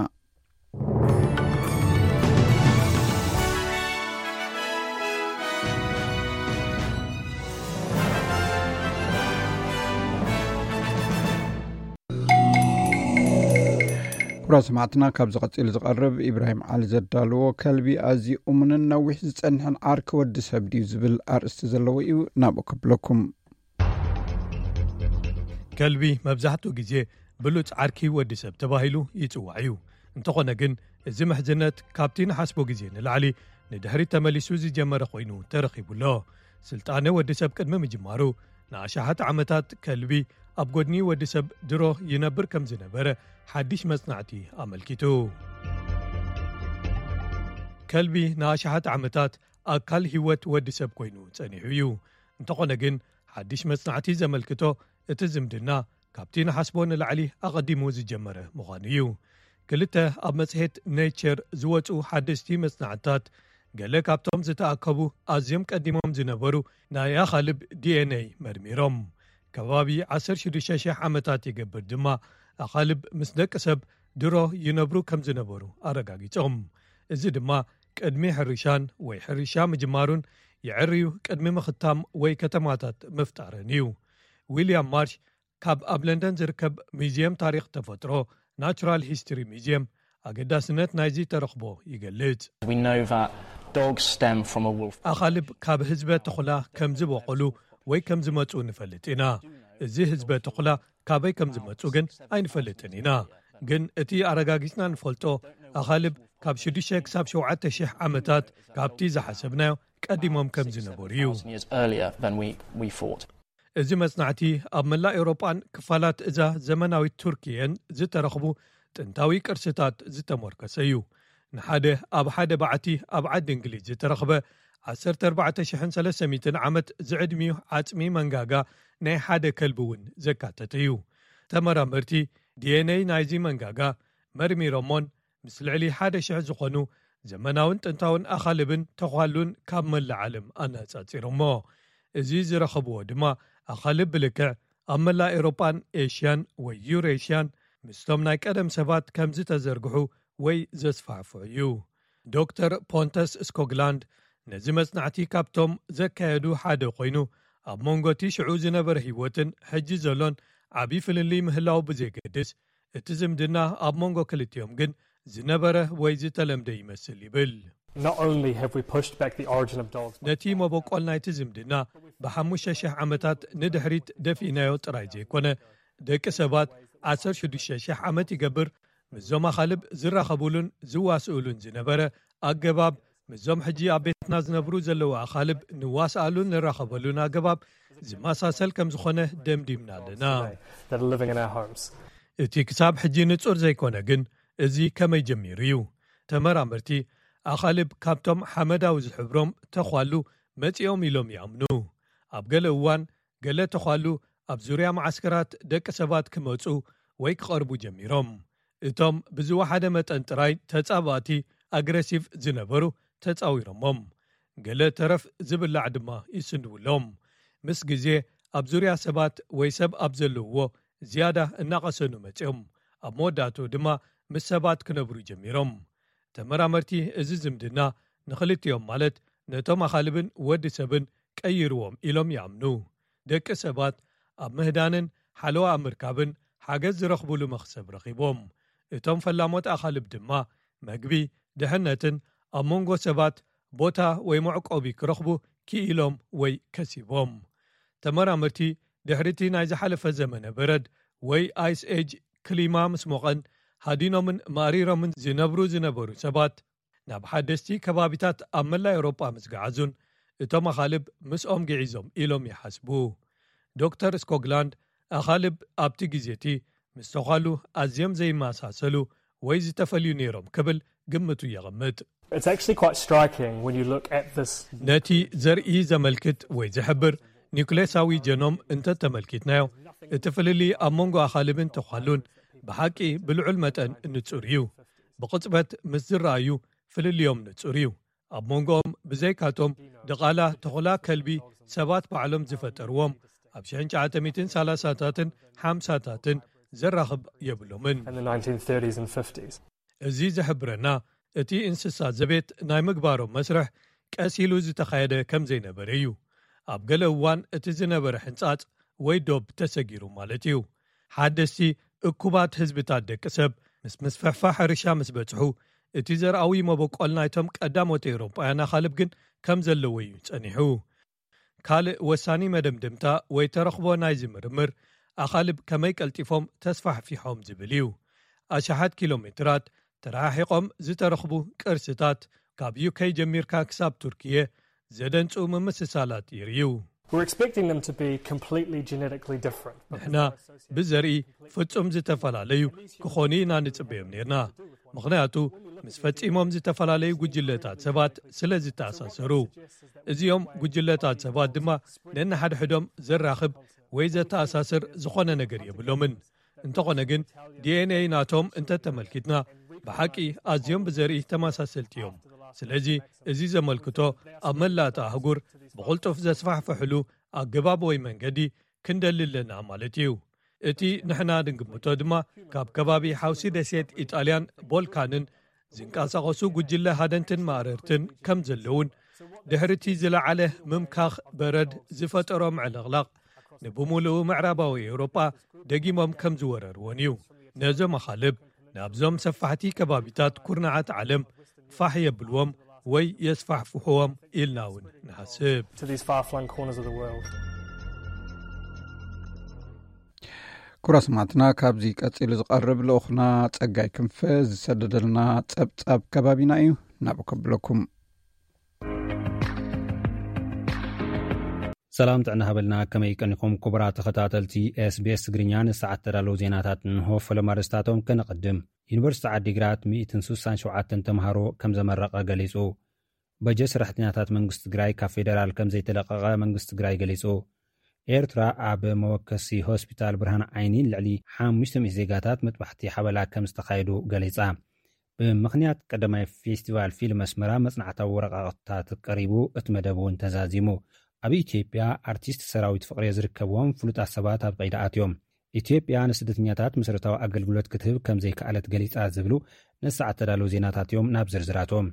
ኩብራ ሰማዕትና ካብ ዝቐፂሉ ዝቐርብ ኢብራሂም ዓሊ ዘዳልዎ ከልቢ ኣዝዩ እሙንን ነዊሕ ዝጸንሐን ዓርኪ ወዲ ሰብ ድዩ ዝብል ኣርእስቲ ዘለዎ እዩ። ናብኡ ከብለኩም። ከልቢ መብዛሕትኡ ግዜ ብሉፅ ዓርኪ ወዲ ሰብ ተባሂሉ ይጽዋዕ እዩ። እንተኾነ ግን እዚ ምሕዝነት ካብቲ ንሓስቦ ግዜ ንላዕሊ ንድሕሪት ተመሊሱ ዝጀመረ ኮይኑ ተረኺቡሎ። ስልጣነ ወዲ ሰብ ቅድሚ ምጅማሩ ንኣሽሓት ዓመታት ከልቢ ኣብ ጎድኒ ወዲ ሰብ ድሮ ይነብር ከም ዝነበረ ሓድሽ መጽናዕቲ ኣመልኪቱ። ከልቢ ንኣሽሓት ዓመታት ኣካል ህይወት ወዲ ሰብ ኮይኑ ጸኒሑ እዩ እንተኾነ ግን ሓድሽ መጽናዕቲ ዘመልክቶ እቲ ዝምድና ካብቲ ንሓስቦ ንላዕሊ ኣቐዲሙ ዝጀመረ ምዃኑ እዩ ክልተ ኣብ መጽሔት ኔቸር ዝወፁ ሓደስቲ መጽናዕትታት ገለ ካብቶም ዝተኣከቡ ኣዝዮም ቀዲሞም ዝነበሩ ናይ ኣኻልብ ዲኤንኤ መርሚሮም ከባቢ ዓሰርተ ሽዱሽተ ሽሕ ዓመታት ይገብር ድማ ኣኻልብ ምስ ደቂ ሰብ ድሮ ይነብሩ ከም ዝነበሩ ኣረጋጊጾም እዚ ድማ ቅድሚ ሕርሻን ወይ ሕርሻ ምጅማሩን ይዕርዩ ቅድሚ ምኽታም ወይ ከተማታት ምፍጣርን እዩ ዊልያም ማርሽ ካብ ኣብ ለንደን ዝርከብ ሙዚየም ታሪክ ተፈጥሮ ናቹራል ሂስትሪ ሙዚየም ኣገዳስነት ናይዚ ተረኽቦ ይገልጽ ኣኻልብ ካብ ህዝበ ተኹላ ከም ዝበቆሉ ወይ ከም ዝመፁ ንፈልጥ ኢና እዚ ህዝበ ተኹላ ካበይ ከም ዝመፁ ግን ኣይንፈልጥን ኢና ግን እቲ ኣረጋጊፅና ንፈልጦ ኣኻልብ ካብ ሽዱሽተ ክሳብ ሸውዓተ ሽሕ ዓመታት ካብቲ ዝሓሰብናዮ ቀዲሞም ከም ዝነበሩ እዩ እዚ መጽናዕቲ ኣብ መላእ ኤውሮጳን ክፋላት እዛ ዘመናዊት ቱርኪየን ዝተረኽቡ ጥንታዊ ቅርስታት ዝተመርከሰ እዩ ንሓደ ኣብ ሓደ ባዕቲ ኣብ ዓዲ እንግሊዝ ዝተረኽበ ዓሰርተ ኣርባዕተ ሽሕ ሰለስተ ሚእቲ ዓመት ዝዕድሚዩ ዓጽሚ መንጋጋ ናይ ሓደ ከልቢ እውን ዘካተተ እዩ ተመራመርቲ ዲኤንኤ ናይዚ መንጋጋ መርሚሮሞን ምስ ልዕሊ ሓደ ሽሕ ዝኾኑ ዘመናውን ጥንታውን ኣኻልብን ተኳሉን ካብ መላእ ዓለም ኣነጻጺሮሞ እዚ ዝረኸብዎ ድማ ኣኻልብ ብልክዕ ኣብ መላእ ኤውሮጳን ኤሽያን ወይ ዩሬሽያን ምስቶም ናይ ቀደም ሰባት ከም ዝተዘርግሑ ወይ ዘስፋሕፍዑ እዩ ዶክተር ፖንተስ ስኮግላንድ ነዚ መጽናዕቲ ካብቶም ዘካየዱ ሓደ ኮይኑ ኣብ መንጎቲ ሽዑ ዝነበረ ህይወትን ሕጂ ዘሎን ዓብዪ ፍልሊ ምህላው ብዘይገድስ እቲ ዝምድና ኣብ መንጎ ክልቲኦም ግን ዝነበረ ወይ ዝተለምደ ይመስል ይብል ነቲ መበቆል ናይቲ ዝምድና ብሓሙሽተ ሽሕ ዓመታት ንድሕሪት ደፊናዮ ጥራይ ዘይኮነ ደቂ ሰባት ዓሰርተ ሽዱሽተ ሽሕ ዓመት ይገብር ምዞም ኣኻልብ ዝራኸቡሉን ዝዋስኡሉን ዝነበረ ኣገባብ ምዞም ሕጂ ኣብ ቤትና ዝነብሩ ዘለዉ ኣኻልብ ንዋስኣሉን ንራኸበሉን ኣገባብ ዝመሳሰል ከም ዝኾነ ደምዲምና ኣለና እቲ ክሳብ ሕጂ ንጹር ዘይኮነ ግን እዚ ከመይ ጀሚሩ እዩ ተመራመርቲ ኣኻልብ ካብቶም ሓመዳዊ ዝሕብሮም ተኳሉ መጺኦም ኢሎም ይኣምኑ ኣብ ገለ እዋን ገለ ተኳሉ ኣብ ዙርያ ማዓስከራት ደቂ ሰባት ክመፁ ወይ ክቐርቡ ጀሚሮም እቶም ብዝወሓደ መጠን ጥራይ ተጻባእቲ ኣግሬሲቭ ዝነበሩ ተጻዊሮሞም ገለ ተረፍ ዝብላዕ ድማ ይስንድውሎም ምስ ግዜ ኣብ ዙርያ ሰባት ወይ ሰብ ኣብ ዘለውዎ ዝያዳ እናቐሰኑ መጺኦም ኣብ መወዳእቱ ድማ ምስ ሰባት ክነብሩ ጀሚሮም ተመራመርቲ እዚ ዝምድና ንኽልቲኦም ማለት ነቶም ኣኻልብን ወዲ ሰብን ቀይርዎም ኢሎም ይኣምኑ ደቂ ሰባት ኣብ ምህዳንን ሓለዋ ምርካብን ሓገዝ ዝረኽብሉ መኽሰብ ረኺቦም እቶም ፈላሞት ኣኻልብ ድማ መግቢ ድሕነትን ኣብ መንጎ ሰባት ቦታ ወይ መዕቆቢ ክረኽቡ ክኢሎም ወይ ከሲቦም ተመራመርቲ ድሕሪቲ ናይ ዝሓለፈ ዘመነ በረድ ወይ ኣይስ ኤጅ ክሊማ ምስ ሞቐን ሃዲኖምን ማሪሮምን ዝነብሩ ዝነበሩ ሰባት ናብ ሓደስቲ ከባቢታት ኣብ መላእ ኤውሮጳ ምስ ገዓዙን እቶም ኣኻልብ ምስኦም ግዒዞም ኢሎም ይሓስቡ ዶክተር ስኮግላንድ ኣኻልብ ኣብቲ ግዜቲ ምስ ተኳሉ ኣዝዮም ዘይመሳሰሉ ወይ ዝተፈልዩ ነይሮም ክብል ግምቱ የቐምጥ ነቲ ዘርኢ ዘመልክት ወይ ዝሕብር ኒውክሌሳዊ ጀኖም እንተተመልኪትናዮ እቲ ፍልሊ ኣብ መንጎ ኣኻልብን ተኳሉን ብሓቂ ብልዑል መጠን ንጹር እዩ ብቕጽበት ምስ ዝረኣዩ ፍልልዮም ንጹር እዩ ኣብ መንጎኦም ብዘይካቶም ድቓላ ተኹላ ከልቢ ሰባት ባዕሎም ዝፈጠርዎም ኣብ ሽሕን ትሽዓተ ሰላሳታትን ሓምሳታትን ዘራኽብ የብሎምን እዚ ዝሕብረና እቲ እንስሳ ዘቤት ናይ ምግባሮም መስርሕ ቀሲሉ ዝተኻየደ ከም ዘይነበረ እዩ ኣብ ገለ እዋን እቲ ዝነበረ ሕንጻጽ ወይ ዶብ ተሰጊሩ ማለት እዩ ሓደስቲ እኩባት ህዝብታት ደቂ ሰብ ምስ ምስፈሕፋ ሕርሻ ምስ በጽሑ እቲ ዘርኣዊ መበቆል ናይቶም ቀዳሞት ኤውሮጳውያን ኣኻልብ ግን ከም ዘለዎ እዩ ጸኒሑ ካልእ ወሳኒ መደምድምታ ወይ ተረኽቦ ናይ ዝምርምር ኣኻልብ ከመይ ቀልጢፎም ተስፋሕፊሖም ዝብል እዩ ኣሽሓት ኪሎ ሜትራት ተራሒቖም ዝተረኽቡ ቅርስታት ካብ ዩኬ ጀሚርካ ክሳብ ቱርክየ ዘደንጹ ምምስሳላት ይርዩ ንሕና ብዘርኢ ፍጹም ዝተፈላለዩ ክኾኑ ኢና ንጽበዮም ነርና ምኽንያቱ ምስ ፈጺሞም ዝተፈላለዩ ጉጅለታት ሰባት ስለ ዝተኣሳሰሩ እዚኦም ጉጅለታት ሰባት ድማ ነንሓድሕዶም ዘራኽብ ወይ ዘተኣሳስር ዝኾነ ነገር የብሎምን እንተኾነ ግን ዲኤንኤ ናቶም እንተተመልኪትና ብሓቂ ኣዝዮም ብዘርኢ ተመሳሰልቲ እዮም ስለዚ እዚ ዘመልክቶ ኣብ መላእቲ ኣህጉር ብቕልጡፍ ዘስፋሕፍሕሉ ኣገባብ ወይ መንገዲ ክንደልለና ማለት እዩ እቲ ንሕና ድንግምቶ ድማ ካብ ከባቢ ሓውሲ ደሴት ኢጣልያን ቦልካንን ዝንቀሳቐሱ ጉጅለ ሃደንትን ማዕረርትን ከም ዘለውን ድሕርቲ ዝለዓለ ምምካኽ በረድ ዝፈጠሮ ምዕልቕላቕ ንብሙሉእ ምዕራባዊ ኤውሮጳ ደጊሞም ከም ዝወረርዎን እዩ ነዞም ኣኻልብ ናብዞም ሰፋሕቲ ከባቢታት ኩርናዓት ዓለም ፋሕ የብልዎም ወይ የስፋሕፍሕዎም ኢልና እውን ንሓስብ ኩራ ሰማዕትና ካብዚ ቀፂሉ ዝቐርብ ልኡኽና ጸጋይ ክንፈ ዝሰደደልና ጸብጻብ ከባቢና እዩ ናብኡ ከብለኩም ሰላም ጥዕና ሃበልና ከመይ ቀኒኹም ክቡራት ተኸታተልቲ ኤስቢኤስ ትግርኛ ንሰዓት ተዳለዉ ዜናታት እንሆ ፈለማርስታቶም ከነቐድም ዩኒቨርሲቲ ዓዲግራት ሚእትን ስሳን ሸውዓተን ተምሃሮ ከም ዘመረቐ ገሊጹ በጀት ሰራሕተኛታት መንግስቲ ትግራይ ካብ ፌደራል ከም ዘይተለቐቐ መንግስቲ ትግራይ ገሊጹ ኤርትራ ኣብ መወከሲ ሆስፒታል ብርሃን ዓይኒን ልዕሊ ሓሙሽተ ሚእቲ ዜጋታት መጥባሕቲ ሓበላ ከም ዝተኻየዱ ገሊጻ ብምኽንያት ቀዳማይ ፌስቲቫል ፊልም ኣስመራ መጽናዕታዊ ወረቓቕትታት ቀሪቡ እቲ መደብ እውን ተዛዚሙ ኣብ ኢትዮጵያ ኣርቲስት ሰራዊት ፍቕሪ ዝርከብዎም ፍሉጣት ሰባት ኣብ ቀይዲ ኣትዮም ኢትዮጵያ ንስደተኛታት መሰረታዊ ኣገልግሎት ክትህብ ከም ዘይከኣለት ገሊጻ ዝብሉ ነሰዓት ተዳለዉ ዜናታት እዮም ናብ ዝርዝራቶም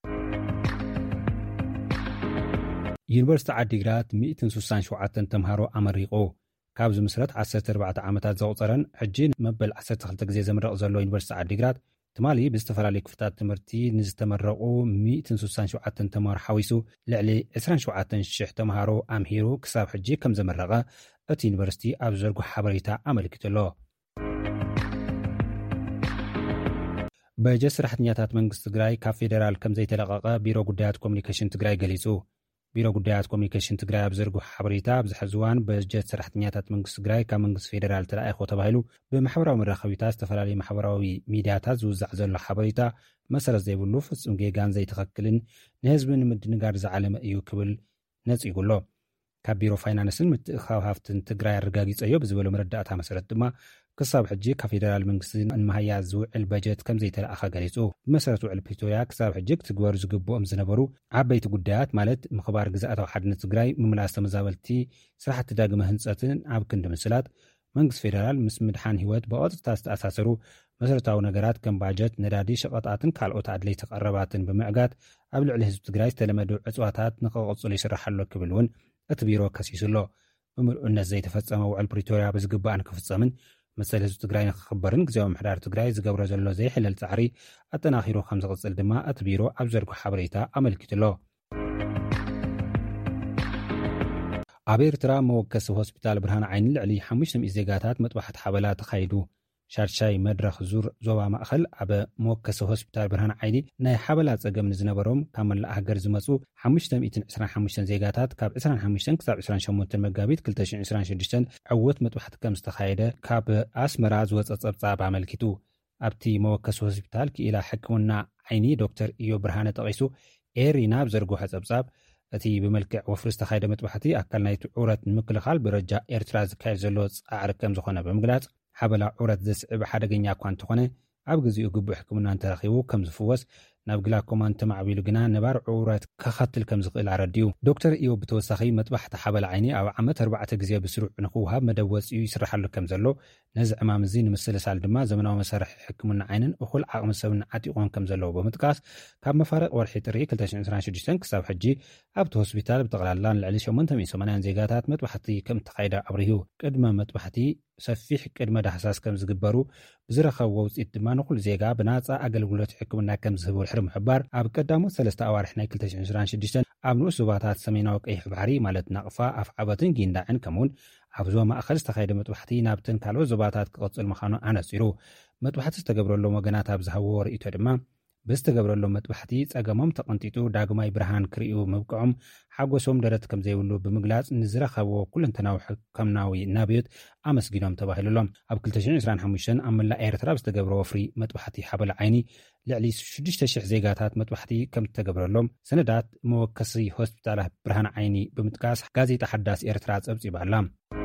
ዩኒቨርሲቲ ዓዲግራት ሚእትን ስሳን ሸውዓተን ተምሃሮ ኣመሪቑ ካብዚ ምስረት ዓሰርተ ኣርባዕተ ዓመታት ዘቑፀረን ሕጂ መበል ዓሰርተ ክልተ ግዜ ዘምረቕ ዘሎ ዩኒቨርሲቲ ዓዲግራት ትማሊ ብዝተፈላለዩ ክፍታት ትምህርቲ ንዝተመረቑ ሚእትን ስሳን ሸውዓተን ተምሃሮ ሓዊሱ ልዕሊ ዕስራን ሸውዓተን ሽሕ ተምሃሮ ኣምሂሩ ክሳብ ሕጂ ከም ዘመረቐ እቲ ዩኒቨርሲቲ ኣብ ዘርጉሕ ሓበሬታ ኣመልኪቱ ኣሎ በጀት ሰራሕተኛታት መንግስቲ ትግራይ ካብ ፌደራል ከም ዘይተለቐቐ ቢሮ ጉዳያት ኮሙኒኬሽን ትግራይ ገሊጹ ቢሮ ጉዳያት ኮሙኒኬሽን ትግራይ ኣብ ዘርጉሕ ሓበሬታ ብዝሕዚ እዋን በጀት ሰራሕተኛታት መንግስቲ ትግራይ ካብ መንግስቲ ፌደራል ተላኢኹ ተባሂሉ ብማሕበራዊ መራኸቢታት ዝተፈላለዩ ማሕበራዊ ሚድያታት ዝውዛዕ ዘሎ ሓበሬታ መሰረት ዘይብሉ ፍጹም ጌጋን ዘይተኸክልን ንህዝቢ ንምድንጋር ዝዓለመ እዩ ክብል ነፂጉሎ ካብ ቢሮ ፋይናንስን ምትእኻብ ሃፍትን ትግራይ ኣረጋጊጸዮ ብዝበሎ መረዳእታ መሰረት ድማ ክሳብ ሕጂ ካብ ፌደራል መንግስቲ ንምሃያዝ ዝውዕል በጀት ከም ዘይተለኣኸ ገሊጹ ብመሰረት ውዕል ፕሪቶርያ ክሳብ ሕጂ ክትግበሩ ዝግብኦም ዝነበሩ ዓበይቲ ጉዳያት ማለት ምኽባር ግዛኣታዊ ሓድነት ትግራይ ምምላስ ተመዛበልቲ ስራሕቲ ዳግመ ህንፀትን ኣብ ክንዲ ምስላት መንግስቲ ፌደራል ምስ ምድሓን ህይወት ብቐጥታ ዝተኣሳሰሩ መሰረታዊ ነገራት ከም ባጀት ነዳዲ ሸቐጣትን ካልኦት ኣድለይቲ ቀረባትን ብምዕጋት ኣብ ልዕሊ ህዝቢ ትግራይ ዝተለመዱ ዕፅዋታት ንኽቕፅሉ ይስራሓሎ ክብል እውን እቲ ቢሮ ከሲሱሎ ብምልኡነት ዘይተፈፀመ ውዕል ፕሪቶርያ ብዝግባእን ክፍፀምን መሰል ህዝቢ ትግራይ ንክኽበርን ግዜያዊ ምሕዳር ትግራይ ዝገብሮ ዘሎ ዘይሕለል ፃዕሪ ኣጠናኺሩ ከም ዝቕፅል ድማ እቲ ቢሮ ኣብ ዘርጉሕ ሓበሬታ ኣመልኪቱሎ ኣብ ኤርትራ መወከሲ ሆስፒታል ብርሃን ዓይኒ ልዕሊ ሓሙሽተ ሚእቲ ዜጋታት መጥባሕቲ ሓበላ ተኻይዱ ሻድሻይ መድረኽ ዙር ዞባ ማእኸል ኣብ መወከሲ ሆስፒታል ብርሃን ዓይኒ ናይ ሓበላ ፀገም ንዝነበሮም ካብ መላእ ሃገር ዝመፁ ሓሙሽተ ሚእትን ዕስራን ሓሙሽተን ዜጋታት ካብ ዕስራን ሓሙሽተን ክሳብ ዕስራን ሸሞንተን መጋቢት ክልተ ሽሕን ዕስራን ሽዱሽተን ዕወት መጥባሕቲ ከም ዝተኻየደ ካብ ኣስመራ ዝወፀ ፀብጻብ ኣመልኪቱ ኣብቲ መወከሲ ሆስፒታል ክኢላ ሕክምና ዓይኒ ዶክተር ኢዮ ብርሃነ ጠቒሱ ኤሪና ብዘርግሖ ፀብጻብ እቲ ብመልክዕ ወፍሪ ዝተኻየደ መጥባሕቲ ኣካል ናይቲ ዑረት ንምክልኻል ብረጃ ኤርትራ ዝካየድ ዘሎ ፃዕሪ ከም ዝኾነ ብምግላጽ ሓበላ ዑረት ዘስዕብ ሓደገኛ እኳ እንተኾነ ኣብ ግዜኡ ግቡእ ሕክምና እንተረኺቡ ከም ዝፍወስ ናብ ግላኮማ እንተማዕቢሉ ግና ነባር ዑረት ከኸትል ከም ዝኽእል ኣረድዩ ዶክተር ኢዮ ብተወሳኺ መጥባሕቲ ሓበላ ዓይኒ ኣብ ዓመት ኣርባዕተ ግዜ ብስሩዕ ንክውሃብ መደብ ወፂኡ ይስራሓሉ ከም ዘሎ ነዚ ዕማም እዚ ንምስልሳል ድማ ዘመናዊ መሳርሒ ሕክምና ዓይንን እኹል ዓቕሚ ሰብን ዓጢቖም ከም ዘለዎ ብምጥቃስ ካብ መፋረቕ ወርሒ ጥሪ ክልተ ሽሕን ዕስራን ሽዱሽተን ክሳብ ሕጂ ኣብቲ ሆስፒታል ብጠቕላላ ንልዕሊ ሸሞንተ ሚእትን ሰማንያን ዜጋታት መጥባሕቲ ከም እተኻይደ ኣብርሂቡ ቅድመ መጥባሕቲ ሰፊሕ ቅድመ ዳህሳስ ከም ዝግበሩ ብዝረኸብዎ ውፅኢት ድማ ንኹሉ ዜጋ ብናፃ ኣገልግሎት ሕክምና ከም ዝህቡ ድሕሪ ምሕባር ኣብ ቀዳሞት ሰለስተ ኣዋርሒ ናይ ክልተ ሽሕን ዕስራን ሽዱሽተን ኣብ ንኡስ ዞባታት ሰሜናዊ ቀይሕ ባሕሪ ማለት ናቕፋ ኣፍ ዓበትን ጊንዳዕን ከምውን ኣብ ዞባ ማእኸል ዝተኻየደ መጥባሕቲ ናብተን ካልኦት ዞባታት ክቕፅል ምዃኑ ኣነፂሩ መጥባሕቲ ዝተገብረሎም ወገናት ኣብ ዝሃብዎ ርእይቶ ድማ ብዝተገብረሎም መጥባሕቲ ጸገሞም ተቐንጢጡ ዳግማይ ብርሃን ክርእዩ ምብቅዖም ሓጎሶም ደረት ከም ዘይብሉ ብምግላጽ ንዝረኸብዎ ኩለንተናዊ ሕከምናዊ ናብዮት ኣመስጊኖም ተባሂሉሎም። ኣብ ክልተ ሽሕን ዒስራን ሓሙሽተን ኣብ መላእ ኤርትራ ብዝተገብረ ወፍሪ መጥባሕቲ ሓበላ ዓይኒ ልዕሊ ሽዱሽተ ሽሕ ዜጋታት መጥባሕቲ ከም ዝተገብረሎም ሰነዳት መወከሲ ሆስፒታላት ብርሃን ዓይኒ ብምጥቃስ ጋዜጣ ሓዳስ ኤርትራ ጸብጺባ ኣላ።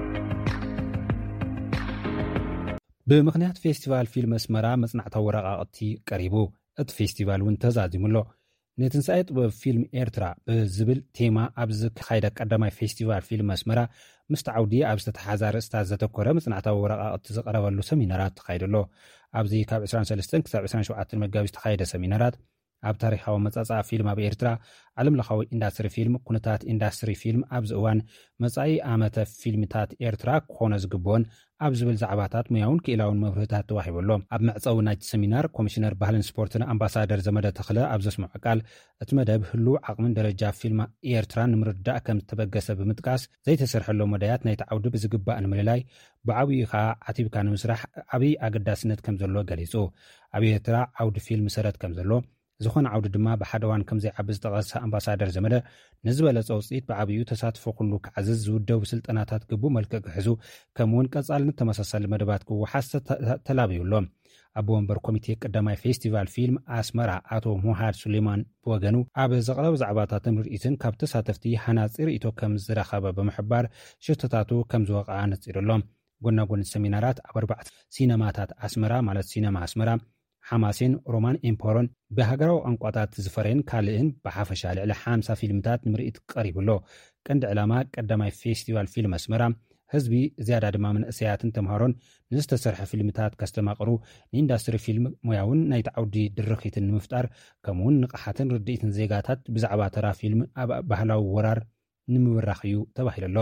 ብምኽንያት ፌስቲቫል ፊልም ኣስመራ መጽናዕታዊ ወረቓቕቲ ቀሪቡ እቲ ፌስቲቫል እውን ተዛዚሙሎ። ንትንሳኤ ጥበብ ፊልም ኤርትራ ብዝብል ቴማ ኣብ ዝካየደ ቀዳማይ ፌስቲቫል ፊልም ኣስመራ ምስቲ ዓውዲ ኣብ ዝተተሓዛ ርእስታት ዘተኮረ መጽናዕታዊ ወረቓቕቲ ዝቐረበሉ ሰሚናራት ተኻይደሎ። ኣብዚ ካብ ዒስራን ሰለስተን ክሳብ ዒስራን ሸውዓተ መጋቢት ዝተኻየደ ሰሚናራት ኣብ ታሪኻዊ መጻጻ ፊልም ኣብ ኤርትራ ዓለም ለኻዊ ኢንዳስትሪ ፊልም ኩነታት ኢንዳስትሪ ፊልም ኣብዚ እዋን መጻኢ ዓመተ ፊልምታት ኤርትራ ክኾነ ዝግብኦን ኣብ ዝብል ዛዕባታት ሙያውን ክኢላውን መብርህታት ተዋሂበሎ። ኣብ መዕፀዊ ናይቲ ሰሚናር ኮሚሽነር ባህልን ስፖርትን ኣምባሳደር ዘመደ ተኽለ ኣብ ዘስምዖ ቃል እቲ መደብ ህሉ ዓቕምን ደረጃ ፊልም ኤርትራ ንምርዳእ ከም ዝተበገሰ ብምጥቃስ ዘይተሰርሐሎ መዳያት ናይቲ ዓውዲ ብዝግባእ ንምልላይ ብዓብዪ ከዓ ዓቲብካ ንምስራሕ ዓብዪ ኣገዳስነት ከም ዘሎ ገሊጹ። ኣብ ኤርትራ ዓውዲ ፊልም ሰረት ከም ዘሎ ዝኾነ ዓውዲ ድማ ብሓደ እዋን ከም ዘይዓቢ ዝተቐሰ ኣምባሳደር ዘመደ ንዝበለጸ ውፅኢት ብዓብዩ ተሳትፎ ኩሉ ክዓዝዝ ዝውደቡ ስልጠናታት ግቡእ መልክዕ ክሕዙ ከምኡውን ቀጻልነት ተመሳሳሊ መደባት ክወሓዝ ተላብዩሎም። ኣብ ወንበር ኮሚቴ ቀዳማይ ፌስቲቫል ፊልም ኣስመራ ኣቶ ሙሃድ ሱሌማን ብወገኑ ኣብ ዘቕረቡ ዛዕባታትን ርኢትን ካብ ተሳተፍቲ ሃናፂ ርእቶ ከም ዝረኸበ ብምሕባር ሽቶታቱ ከም ዝወቕዓ ነፂሩሎም። ጎናጎኒ ሰሚናራት ኣብ ኣርባዕተ ሲነማታት ኣስመራ ማለት ሲነማ ኣስመራ ሓማሴን ሮማን ኤምፖሮን ብሃገራዊ ቋንቋታት ዝፈረን ካልእን ብሓፈሻ ልዕሊ ሓምሳ ፊልምታት ንምርኢት ቀሪብሎ። ቀንዲ ዕላማ ቀዳማይ ፌስቲቫል ፊልም ኣስመራ ህዝቢ ዝያዳ ድማ መንእሰያትን ተምሃሮን ንዝተሰርሐ ፊልምታት ከስተማቕሩ ንኢንዳስትሪ ፊልም ሙያውን ናይቲ ዓውዲ ድርኺትን ንምፍጣር ከምኡውን ንቕሓትን ርድኢትን ዜጋታት ብዛዕባ ተራ ፊልም ኣብ ባህላዊ ወራር ንምብራኽ እዩ ተባሂሉሎ።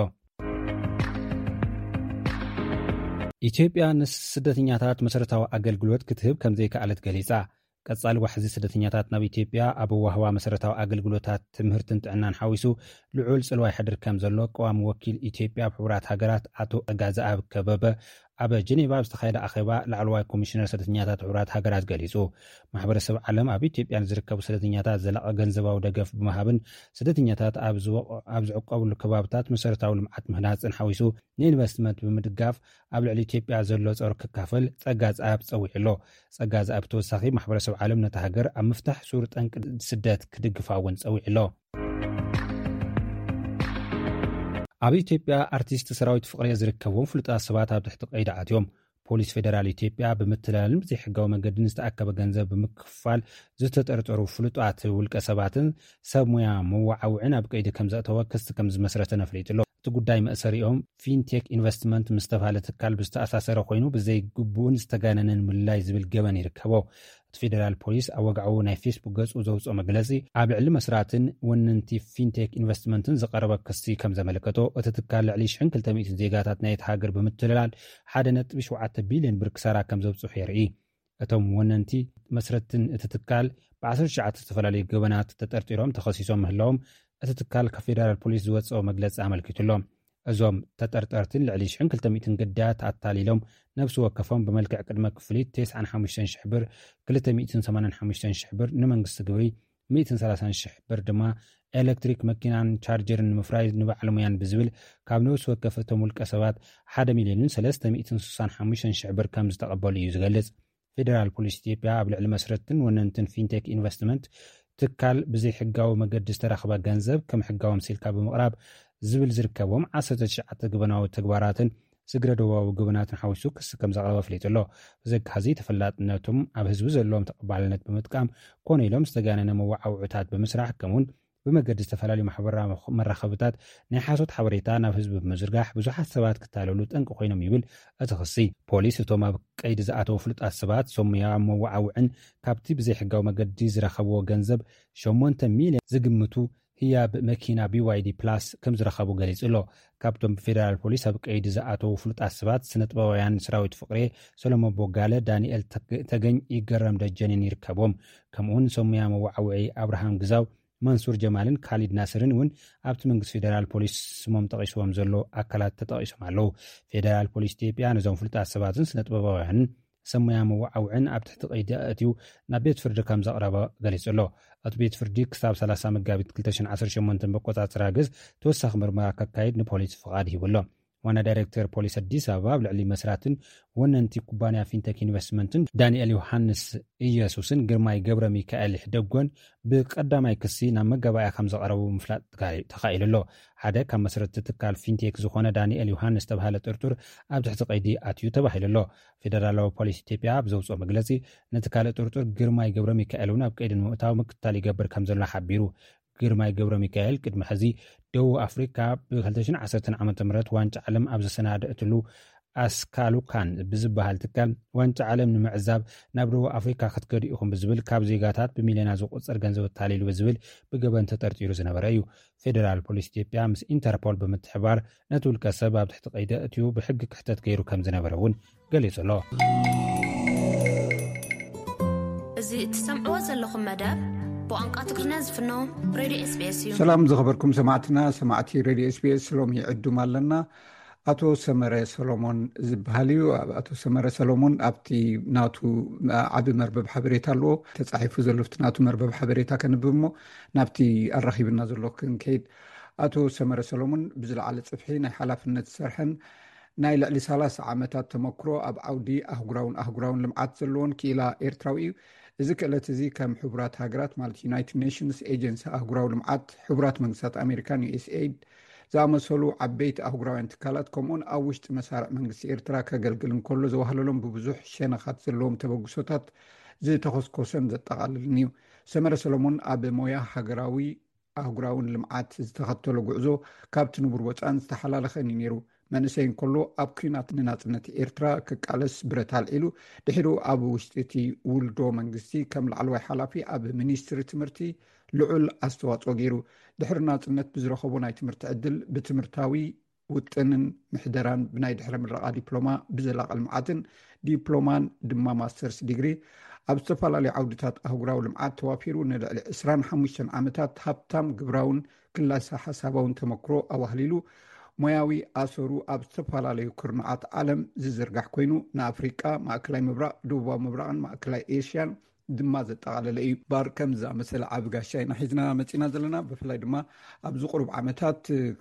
ኢትዮጵያ ንስደተኛታት መሰረታዊ ኣገልግሎት ክትህብ ከም ዘይከኣለት ገሊጻ። ቀጻሊ ዋሕዚ ስደተኛታት ናብ ኢትዮጵያ ኣብ ዋህዋ መሰረታዊ ኣገልግሎታት ትምህርትን ጥዕናን ሓዊሱ ልዑል ጽልዋይ ሕድር ከም ዘሎ ቀዋሚ ወኪል ኢትዮጵያ ኣብ ሕቡራት ሃገራት ኣቶ ጸጋዝኣብ ከበበ ኣብ ጀኔቫ ዝተኻየደ ኣኼባ ላዕለዋይ ኮሚሽነር ስደተኛታት ሕቡራት ሃገራት ገሊጹ። ማሕበረሰብ ዓለም ኣብ ኢትዮጵያ ዝርከቡ ስደተኛታት ዘላቐ ገንዘባዊ ደገፍ ብምሃብን ስደተኛታት ኣብ ዝዕቀብሉ ከባብታት መሰረታዊ ልምዓት ምህናፅን ሓዊሱ ንኢንቨስትመንት ብምድጋፍ ኣብ ልዕሊ ኢትዮጵያ ዘሎ ጸር ክካፈል ጸጋዝኣብ ጸዊዕሎ። ጸጋዝኣብ ተወሳኺ ማሕበረሰብ ዓለም ነታ ሃገር ኣብ ምፍታሕ ሱር ጠንቂ ስደት ክድግፋ እውን ጸዊዕሎ። ኣብ ኢትዮጵያ ኣርቲስት ሰራዊት ፍቕሪ ዝርከቦም ፍሉጣት ሰባት ኣብ ትሕቲ ቀይዲ ኣትዮም። ፖሊስ ፌደራል ኢትዮጵያ ብምትላልን ዘይሕጋዊ መንገድን ዝተኣከበ ገንዘብ ብምክፍፋል ዝተጠርጠሩ ፍሉጣት ውልቀ ሰባትን ሰብ ሙያ መዋዓውዕን ኣብ ቀይዲ ከም ዘእተወ ክስቲ ከም ዝመስረተ ነፍሊጡሎ። እቲ ጉዳይ መእሰሪኦም ፊንቴክ ኢንቨስትመንት ምስ ተባሃለ ትካል ብዝተኣሳሰረ ኮይኑ ብዘይግቡእን ዝተጋነነን ምልላይ ዝብል ገበን ይርከቦ። እቲ ፌደራል ፖሊስ ኣብ ወግዓዊ ናይ ፌስቡክ ገጹ ዘውፅኦ መግለጺ ኣብ ልዕሊ መስራትን ወነንቲ ፊንቴክ ኢንቨስትመንትን ዝቐረበ ክስቲ ከም ዘመለከቶ እቲ ትካል ልዕሊ ሽሕን ክልተ ሚእትን ዜጋታት ናይቲ ሃገር ብምትልላል ሓደ ነጥቢ ሸውዓተ ቢልዮን ብር ክሳራ ከም ዘብፅሑ የርኢ። እቶም ወነንቲ መስረትን እቲ ትካል ብዓሰርተ ትሽዓተ ዝተፈላለዩ ገበናት ተጠርጢሮም ተኸሲሶም ምህላዎም እቲ ትካል ካብ ፌደራል ፖሊስ ዝወፅኦ መግለፂ ኣመልኪቱሎም። እዞም ተጠርጠርትን ልዕሊ ሽሕን ክልተ ሚእትን ግዳያት ኣታሊሎም ነብሲ ወከፎም ብመልክዕ ቅድመ ክፍሊት ተስዓን ሓሙሽተን ሽሕ ብር ክልተ ሚእትን ሰማንያን ሓሙሽተን ሽሕ ብር ንመንግስቲ ግብሪ ሚእትን ሰላሳን ሽሕ ብር ድማ ኤሌክትሪክ መኪናን ቻርጀርን ንምፍራይ ንበዓል ሙያን ብዝብል ካብ ነብሲ ወከፍ እቶም ውልቀ ሰባት ሓደ ሚልዮንን ሰለስተ ሚእትን ስሳን ሓሙሽተን ሽሕ ብር ከም ዝተቐበሉ እዩ ዝገልጽ። ፌደራል ፖሊስ ኢትዮጵያ ኣብ ልዕሊ መስረትን ወነንትን ፊንቴክ ኢንቨስትመንት ትካል ብዘይ ሕጋዊ መገዲ ዝተረኸበ ገንዘብ ከም ሕጋዊ ምሲልካ ብምቕራብ ዝብል ዝርከቦም ዓሰርተ ትሽዓተ ግበናዊ ተግባራትን ስግረደዋዊ ግብናትን ሓዊሱ ክስ ከም ዘቕረበ ፍሊጡሎ። ብዘካዚ ተፈላጥነቶም ኣብ ህዝቢ ዘለዎም ተቐባልነት ብምጥቃም ኮነ ኢሎም ዝተጋነነ መዋዓውዕታት ብምስራሕ ከምውን ብመገዲ ዝተፈላለዩ ማሕበራዊ መራኸብታት ናይ ሓሶት ሓበሬታ ናብ ህዝቢ ብምዝርጋሕ ብዙሓት ሰባት ክታለሉ ጠንቂ ኮይኖም ይብል እቲ ክሲ። ፖሊስ እቶም ኣብ ቀይዲ ዝኣተዉ ፍሉጣት ሰባት ሶሙያ መዋዓውዕን ካብቲ ብዘይ ሕጋዊ መገዲ ዝረኸብዎ ገንዘብ ሸሞንተ ሚልዮን ዝግምቱ ህያብ መኪና ቢዋይዲ ፕላስ ከም ዝረኸቡ ገሊጹሎ። ካብቶም ብፌደራል ፖሊስ ኣብ ቀይዲ ዝኣተዉ ፍሉጣት ሰባት ስነጥበባውያን ሰራዊት ፍቕሬ ሰሎሞን ቦጋለ፣ ዳንኤል ተገኝ፣ ይገረም ደጀንን ይርከቦም። ከምኡውን ሶሙያ መዋዓውዒ ኣብርሃም ግዛው፣ መንሱር ጀማልን ካሊድ ናስርን እውን ኣብቲ መንግስቲ ፌደራል ፖሊስ ስሞም ጠቂስዎም ዘሎ ኣካላት ተጠቂሶም ኣለዉ። ፌደራል ፖሊስ ኢትዮጵያ ነዞም ፍሉጣት ሰባትን ስነጥበባውያንን ሰሙያ መዋዓውዕን ኣብ ትሕቲ ቀይዲ ኣእትዩ ናብ ቤት ፍርዲ ከም ዘቕረበ ገሊጹ ኣሎ። እቲ ቤት ፍርዲ ክሳብ ሰላሳ መጋቢት ክልተ ሽሕን ዓሰርተ ሸሞንተ ብቆጻጽራ ግዝ ተወሳኺ ምርመራ ከካይድ ንፖሊስ ፍቓድ ሂቡ ኣሎ። ዋና ዳይሬክተር ፖሊስ ኣዲስ ኣበባ ኣብ ልዕሊ መስራትን ወነንቲ ኩባንያ ፊንቴክ ኢንቨስትመንትን ዳንኤል ዮሃንስ ኢየሱስን ግርማይ ገብረ ሚካኤል ደጎን ብቀዳማይ ክሲ ናብ መጋባእያ ከም ዘቐረቡ ምፍላጥ ተኻኢሉ ኣሎ። ሓደ ካብ መስረቲ ትካል ፊንቴክ ዝኾነ ዳንኤል ዮሃንስ ተባሃለ ጥርጡር ኣብ ትሕቲ ቀይዲ ኣትዩ ተባሂሉ ኣሎ። ፌደራላዊ ፖሊስ ኢትዮጵያ ብዘውፅኦ መግለጺ ነቲ ካልእ ጥርጡር ግርማይ ገብረ ሚካኤል እውን ኣብ ቀይዲ ንምእታው ምክትታል ይገብር ከም ዘሎ ሓቢሩ። ግርማይ ገብረ ሚካኤል ቅድሚ ሕዚ ደቡብ ኣፍሪካ ብ ክልተ ሽሕን ዓሰርተ ዓመተ ምህረት ዋንጫ ዓለም ኣብ ዘሰናድእትሉ ኣስካሉካን ብዝበሃል ትካል ዋንጫ ዓለም ንምዕዛብ ናብ ደቡብ ኣፍሪካ ክትከዱ ኢኹም ብዝብል ካብ ዜጋታት ብሚልዮናት ዝቁፀር ገንዘብ ተታሊሉ ብዝብል ብገበን ተጠርጢሩ ዝነበረ እዩ። ፌደራል ፖሊስ ኢትዮጵያ ምስ ኢንተርፖል ብምትሕባር ነቲ ውልቀ ሰብ ኣብ ትሕቲ ቀይዲ ኣእትዩ ብሕጊ ክሕተት ገይሩ ከም ዝነበረ እውን ገሊጹ ኣሎ። እዚ እትሰምዕዎ ዘለኹም መደብ ብቋንቋ ትግርኛ ዝፍኖ ሬድዮ ኤስቢኤስ እዩ። ሰላም ዝኸበርኩም ሰማዕትና ሰማዕቲ ሬድዮ ኤስቢኤስ ሎሚ ይዕዱም ኣለና። ኣቶ ሰመረ ሰሎሞን ዝበሃል እዩ። ኣቶ ሰመረ ሰሎሞን ኣብቲ ናቱ ዓብ መርበብ ሓበሬታ ኣለዎ ተጻሒፉ ዘሎ ፍቲ ናቱ መርበብ ሓበሬታ ከንብብ እሞ ናብቲ ኣራኺብና ዘሎ ክንከይድ። ኣቶ ሰመረ ሰሎሞን ብዝለዓለ ጽፍሒ ናይ ሓላፍነት ዝሰርሐን ናይ ልዕሊ ሰላሳ ዓመታት ተመክሮ ኣብ ዓውዲ ኣህጉራውን ኣህጉራውን ልምዓት ዘለዎን ክኢላ ኤርትራዊ እዩ። እዚ ክእለት እዚ ከም ሕቡራት ሃገራት ማለት ዩናይትድ ኔሽንስ ኤጀንሲ ኣህጉራዊ ልምዓት ሕቡራት መንግስታት ኣሜሪካን ዩኤስኤድ ዝኣመሰሉ ዓበይቲ ኣህጉራውያን ትካላት ከምኡውን ኣብ ውሽጢ መሳርዕ መንግስቲ ኤርትራ ከገልግል እንከሎ ዘዋህለሎም ብብዙሕ ሸነኻት ዘለዎም ተበግሶታት ዝተኸስኮሰን ዘጠቓልልን እዩ። ሰመረ ሰሎሞን ኣብ ሞያ ሃገራዊ ኣህጉራውን ልምዓት ዝተኸተሎ ጉዕዞ ካብቲ ንቡር ወፃን ዝተሓላለኸን እዩ ነይሩ። መንእሰይ እንከሎ ኣብ ኩናት ንናጽነት ኤርትራ ክቃለስ ብረት ኣልዒሉ ድሕሪ ኣብ ውሽጢ እቲ ውልዶ መንግስቲ ከም ላዕለዋይ ሓላፊ ኣብ ሚኒስትሪ ትምህርቲ ልዑል ኣስተዋጽኦ ገይሩ። ድሕሪ ናጽነት ብዝረኸቦ ናይ ትምህርቲ ዕድል ብትምህርታዊ ውጥንን ምሕደራን ብናይ ድሕረ ምረቓ ዲፕሎማ ብዘላቒ ልምዓትን ዲፕሎማን ድማ ማስተርስ ዲግሪ ኣብ ዝተፈላለዩ ዓውድታት ኣህጉራዊ ልምዓት ተዋፊሩ ንልዕሊ ዕስራን ሓሙሽተን ዓመታት ሃብታም ግብራውን ክላሳ ሓሳባውን ተመክሮ ኣዋህሊሉ ሞያዊ ኣሰሩ ኣብ ዝተፈላለዩ ኩርናዓት ዓለም ዝዝርጋሕ ኮይኑ ንኣፍሪቃ ማእከላይ ምብራቕ ደቡባዊ ምብራቕን ማእከላይ ኤሽያን ድማ ዘጠቓለለ እዩ። ባር ከም ዝኣመሰለ ዓብ ጋሻ ኢና ሒዝና መፂና ዘለና። ብፍላይ ድማ ኣብዚ ቁሩብ ዓመታት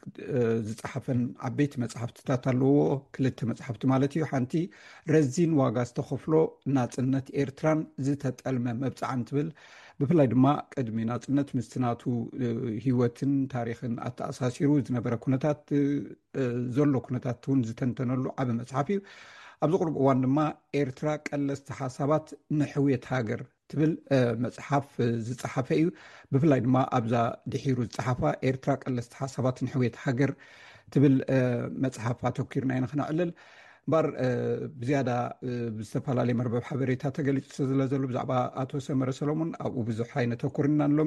ዝፀሓፈን ዓበይቲ መፅሓፍትታት ኣለዎ። ክልተ መፅሓፍቲ ማለት እዩ። ሓንቲ ረዚን ዋጋ ዝተኸፍሎ ናጽነት ኤርትራን ዝተጠልመ መብፃዕን ትብል ብፍላይ ድማ ቅድሚ ናጽነት ምስትናቱ ህይወትን ታሪክን ኣተኣሳሲሩ ዝነበረ ኩነታት ዘሎ ኩነታት እውን ዝተንተነሉ ዓብ መፅሓፍ እዩ። ኣብዚ ቁሩብ እዋን ድማ ኤርትራ ቀለስቲ ሓሳባት ንሕውየት ሃገር ትብል መፅሓፍ ዝፀሓፈ እዩ። ብፍላይ ድማ ኣብዛ ድሒሩ ዝፀሓፋ ኤርትራ ቀለስቲ ሓሳባት ንሕውየት ሃገር ትብል መፅሓፍ ኣተኪርና ኢና ክነዕልል ባር ብዝያዳ ብዝተፈላለየ መርበብ ሓበሬታ ተገሊጹ ስለ ዘሎ ብዛዕባ ኣቶ ሰመረ ሰሎሞን ኣብኡ ብዙሕ ኣይነተኩርናን ሎሚ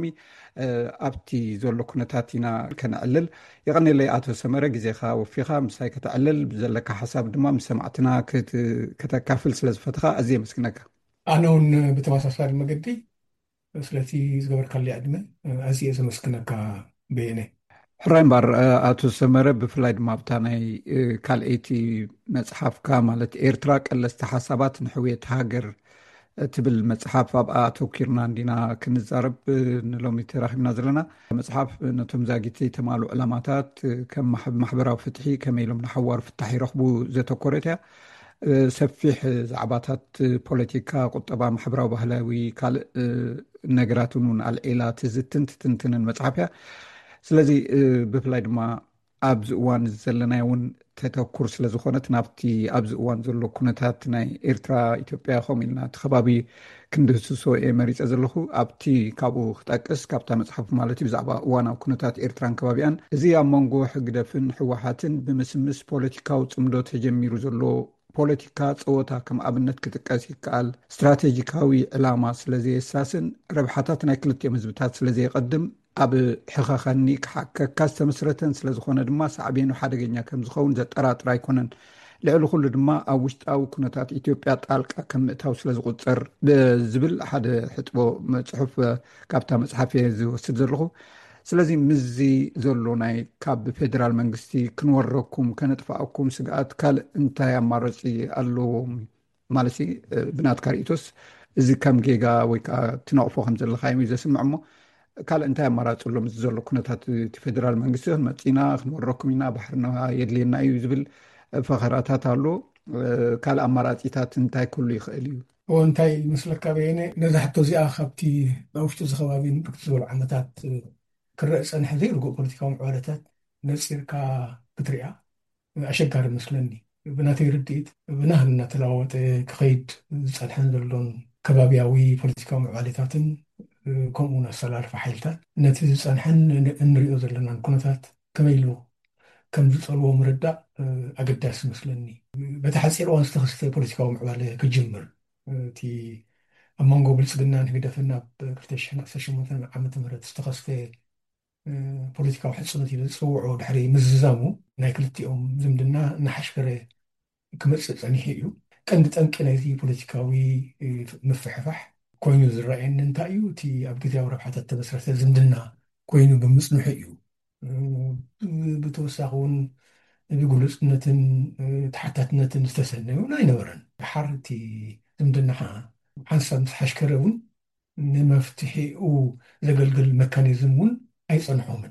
ኣብቲ ዘሎ ኩነታት ኢና ከነዕልል። ይቐኒለይ ኣቶ ሰመረ ግዜኻ ወፊኻ ምሳይ ከተዕልል ዘለካ ሓሳብ ድማ ምስ ሰማዕትና ከተካፍል ስለ ዝፈትኻ ኣዝየ መስግነካ። ኣነ እውን ብተመሳሳሊ መገዲ ስለቲ ዝገበርካሉ ዕድመ ኣዝየ ዘመስግነካ በየነ። ሕራይ እምበር ኣቶ ሰመረ ብፍላይ ድማ ኣብታ ናይ ካልአይቲ መፅሓፍካ ማለት ኤርትራ ቀለስቲ ሓሳባት ንሕውየት ሃገር ትብል መፅሓፍ ኣብኣ ተወኪርና እንዲና ክንዛረብ ንሎሚ ተራኺብና ዘለና መፅሓፍ ነቶም ዛጊቲ ተማሉ ዕላማታት ከም ማሕበራዊ ፍትሒ ከመይ ኢሎም ንሓዋሩ ፍታሕ ይረኽቡ ዘተኮረት እያ። ሰፊሕ ዛዕባታት ፖለቲካ፣ ቁጠባ፣ ማሕበራዊ ባህላዊ ካልእ ነገራትን እውን ኣልዒላ ትዝትን ትንትንን መፅሓፍ እያ። ስለዚ ብፍላይ ድማ ኣብዚ እዋን ዘለናይ እውን ተተኩር ስለ ዝኾነት ናብቲ ኣብዚ እዋን ዘሎ ኩነታት ናይ ኤርትራ ኢትዮጵያ ከምኡ ኢልና እቲ ከባቢ ክንድህስሶ እየ መሪፀ ዘለኹ። ኣብቲ ካብኡ ክጠቅስ ካብታ መፅሓፍ ማለት እዩ ብዛዕባ እዋናዊ ኩነታት ኤርትራን ከባቢያን እዚ ኣብ መንጎ ሕግደፍን ሕወሓትን ብምስምስ ፖለቲካዊ ፅምዶ ተጀሚሩ ዘሎ ፖለቲካ ፀወታ ከም ኣብነት ክጥቀስ ይከኣል። ስትራቴጂካዊ ዕላማ ስለዘየሳስን ረብሓታት ናይ ክልቲኦም ህዝብታት ስለዘየቀድም ኣብ ሕኸኸኒ ክሓከካ ዝተመስረተን ስለ ዝኾነ ድማ ሳዕቤኑ ሓደገኛ ከም ዝኸውን ዘጠራጥር ኣይኮነን። ልዕሊ ኩሉ ድማ ኣብ ውሽጣዊ ኩነታት ኢትዮጵያ ጣልቃ ከም ምእታው ስለ ዝቁፀር ብዝብል ሓደ ሕጥቦ መፅሑፍ ካብታ መፅሓፍ ዝወስድ ዘለኹ። ስለዚ ምዚ ዘሎ ናይ ካብ ፌደራል መንግስቲ ክንወረኩም ከነጥፋኣኩም ስግኣት ካልእ እንታይ ኣማረፂ ኣለዎም ማለት ብናት ካሪቶስ እዚ ከም ጌጋ ወይ ከዓ ትነቕፎ ከም ዘለካ እዩ ዘስምዕ እሞ ካልእ እንታይ ኣማራፅሎም እዚ ዘሎ ኩነታት እቲ ፌደራል መንግስቲ መፂና ክንወረኩም ኢና ባሕርና የድልየና እዩ ዝብል ፈኸራታት ኣሎ ካልእ ኣማራፂታት እንታይ ኩሉ ይኽእል እዩ እንታይ ምስለካ በየነ ነዛ ሕቶ እዚኣ ካብቲ ውሽጢ ዝኸባቢ ብርክት ዝበሉ ዓመታት ክረአ ፀንሐ ዘይርግኦ ፖለቲካዊ ምዕባለታት ነፂርካ ክትሪኣ ኣሸጋሪ መስለኒ ብናተይ ርድኢት ብናህል እናተለዋወጠ ክኸይድ ዝፀንሐን ዘሎን ከባቢያዊ ፖለቲካዊ ምዕባለታትን ከምኡውን ኣሰላልፋ ሓይልታት ነቲ ዝፀንሐን እንሪኦ ዘለናን ኩነታት ከመይ ኢሉ ከም ዝፀልዎ ምርዳእ ኣገዳሲ መስለኒ በቲ ሓፂር እዋን ዝተኸስተ ፖለቲካዊ ምዕባለ ክጅምር እቲ ኣብ መንጎ ብልፅግናን ህግደፍን ኣብ ክልተ ሽሕን ዓሰርተ ሸሞንተ ዓመተ ምህረት ዝተኸስተ ፖለቲካዊ ሕፅነት ኢሉ ዝፅውዖ ድሕሪ ምዝዛሙ ናይ ክልቲኦም ዝምድና እናሓሽከረ ክመፅእ ፀኒሑ እዩ ቀንዲ ጠንቂ ናይቲ ፖለቲካዊ ምፍሕፋሕ ኮይኑ ዝረአየኒ እንታይ እዩ እቲ ኣብ ግዜያዊ ረብሓታት ተመስረተ ዝምድና ኮይኑ ብምፅንሑ እዩ ብተወሳኺ እውን ብጉሉፅነትን ተሓታትነትን ዝተሰነዩ ኣይነበረን ድሓር እቲ ዝምድና ሓንሳብ ምስ ሓሽከረ እውን ንመፍትሒኡ ዘገልግል መካኒዝም እውን ኣይፀንሖምን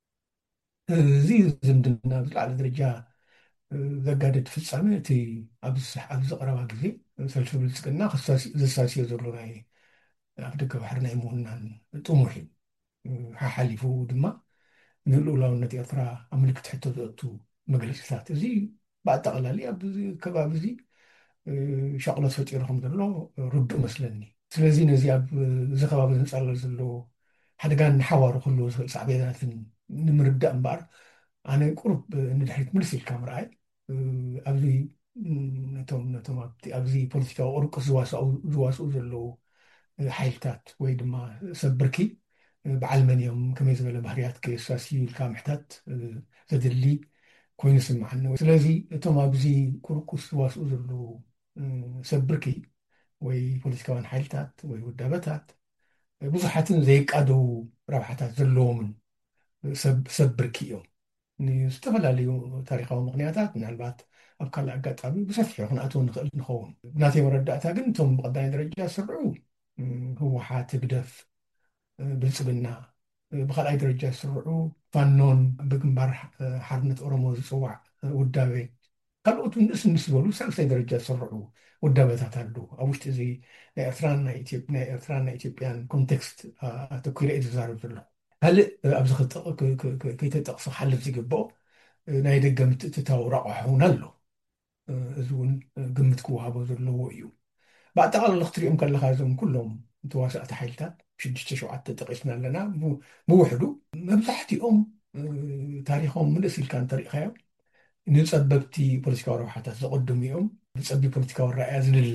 እዚ ዝምድና ብዝለዓለ ደረጃ ዘጋደድ ፍፃሜ እቲ ኣብ ዝቐረባ ግዜ ሰልፊ ብልፅግና ዘሳስዮ ዘሎ ናይ ኣብ ደገ ባሕሪ ናይ ምውናን ጥሙሕ እዩ ሓሓሊፉ ድማ ንልኡላውነት ኤርትራ ኣብ ምልክት ሕቶ ዘእቱ መግለፂታት እዚ ብኣጠቃላሊ ኣብ ከባቢ እዚ ሸቕሎት ፈጢሩ ከም ዘሎ ርዱእ መስለኒ ስለዚ ነዚ ኣብ እዚ ከባቢ ዝንፃለል ዘሎ ሓደጋን ሓዋሩ ክህሉ ዝኽእል ሳዕቤናትን ንምርዳእ እምበኣር ኣነ ቁርብ ንድሕሪት ምልስ ኢልካ ምርኣይ ኣብዚ ነቶም ነቶም ኣብዚ ፖለቲካዊ ቁርቅስ ዝዋስኡ ዘለዉ ሓይልታት ወይ ድማ ሰብርኪ በዓል መን እዮም ከመይ ዝበለ ባህርያት ከየሳስዩ ኢልካ ምሕታት ዘድሊ ኮይኑ ስምዓኒ ስለዚ እቶም ኣብዚ ቁርቁስ ዝዋስኡ ዘለዉ ሰብርኪ ወይ ፖለቲካውያን ሓይልታት ወይ ውዳበታት ብዙሓትን ዘይቃደው ረብሓታት ዘለዎምን ሰብርኪ እዮም ንዝተፈላለዩ ታሪካዊ ምክንያታት ምናልባት ኣብ ካልእ ኣጋጣሚ ብሰፊሑ ክንኣትዎ ንኽእል ንኸውን ናተይ መረዳእታ ግን እቶም ብቀዳማይ ደረጃ ዝስርዑ ህወሓት ህግደፍ ብልፅግና ብካልኣይ ደረጃ ዝስርዑ ፋኖን ብግንባር ሓርነት ኦሮሞ ዝፅዋዕ ውዳበ ካልኦት ንእስ ንስ ዝበሉ ሰለስተይ ደረጃ ዝስርዑ ውዳበታት ኣለዉ ኣብ ውሽጢ እዚ ናይ ኤርትራን ናይ ኤርትራን ናይ ኢትዮጵያን ኮንቴክስት ኣተኲረ እየ ዝዛረብ ዘሎ ካልእ ኣብዚ ከይተጠቕሲ ክሓልፍ ዝግብኦ ናይ ደገ ምትእትታው ረቑሖ እውን ኣሎ እዚ እውን ግምት ክወሃቦ ዘለዎ እዩ ብኣጠቃላሊ ክትሪኦም ከለካ እዞም ኩሎም ተዋሳእቲ ሓይልታት ሽዱሽተ ሸውዓተ ጠቂስና ኣለና ብውሕዱ መብዛሕቲኦም ታሪኮም ምልእስ ኢልካ እንተሪእካዮም ንፀበብቲ ፖለቲካዊ ረብሓታት ዘቐድሙ እዮም ብፀቢ ፖለቲካዊ ራእያ ዝልለ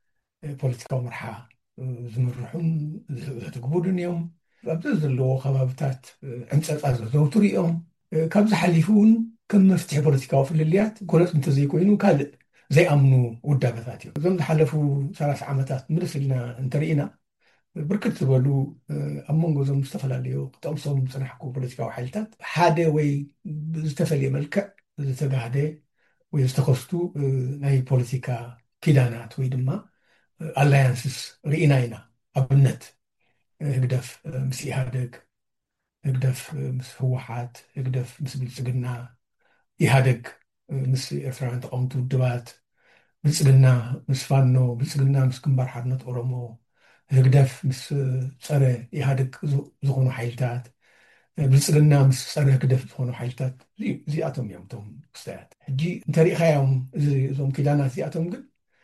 ፖለቲካዊ መርሓ ዝምርሑን ዘትግቡርን እዮም ኣብዚ ዘለዎ ከባብታት ዕንፀፃ ዘዘውትሩ እዮም ካብዚ ሓሊፉ እውን ከም መፍትሒ ፖለቲካዊ ፍልልያት ጎለፅ እንተዘይኮይኑ ካልእ ዘይኣምኑ ውዳበታት እዮም እዞም ዝሓለፉ ሰላሳ ዓመታት ምልስ ኢልና እንተሪኢና ብርክት ዝበሉ ኣብ መንጎ ዞም ዝተፈላለዩ ክጠቕሶም ፅናሕኩ ፖለቲካዊ ሓይልታት ሓደ ወይ ዝተፈልየ መልክዕ ዝተጋህደ ወይ ዝተኸስቱ ናይ ፖለቲካ ኪዳናት ወይ ድማ ኣላያንስስ ርኢና ኢና ኣብነት ህግደፍ ምስ ኢሃደግ ህግደፍ ምስ ህወሓት ህግደፍ ምስ ብልፅግና ኢሃደግ ምስ ኤርትራውያን ተቃውምቲ ውድባት ብልፅግና ምስ ፋኖ ብልፅግና ምስ ግንባር ሓርነት ኦሮሞ ህግደፍ ምስ ፀረ ኢሃደግ ዝኾኑ ሓይልታት ብልፅግና ምስ ፀረ ህግደፍ ዝኾኑ ሓይልታት እዚኣቶም እዮም እቶም ክስተያት ሕጂ እንተሪኢኻዮም እዞም ኪዳናት እዚኣቶም ግን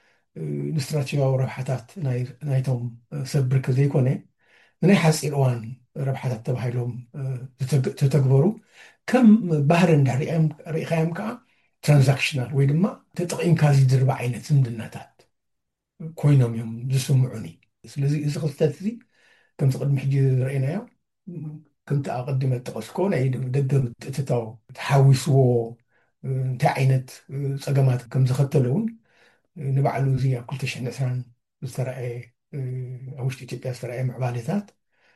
ንስትራቴጂያዊ ረብሓታት ናይቶም ሰብርክ ዘይኮነ ንናይ ሓፂር እዋን ረብሓታት ተባሂሎም ዝተግበሩ ከም ባህሪ እንድሕር ሪኢኻዮም ከዓ ትራንዛክሽናል ወይ ድማ ተጠቒምካ ዝድርባ ዓይነት ዝምድናታት ኮይኖም እዮም ዝስምዑኒ ስለዚ እዚ ክስተት እዚ ከምቲ ቅድሚ ሕጂ ዝረአናዮ ከምቲ ኣቐዲመ ጠቐስኮ ናይ ደገ ምትእትታው ተሓዊስዎ እንታይ ዓይነት ፀገማት ከም ዝኸተለ እውን ንባዕሉ እዚ ኣብ ክልተ ሽሕን ዕስራን ዝተረኣየ ኣብ ውሽጢ ኢትዮጵያ ዝተረኣየ ምዕባለታት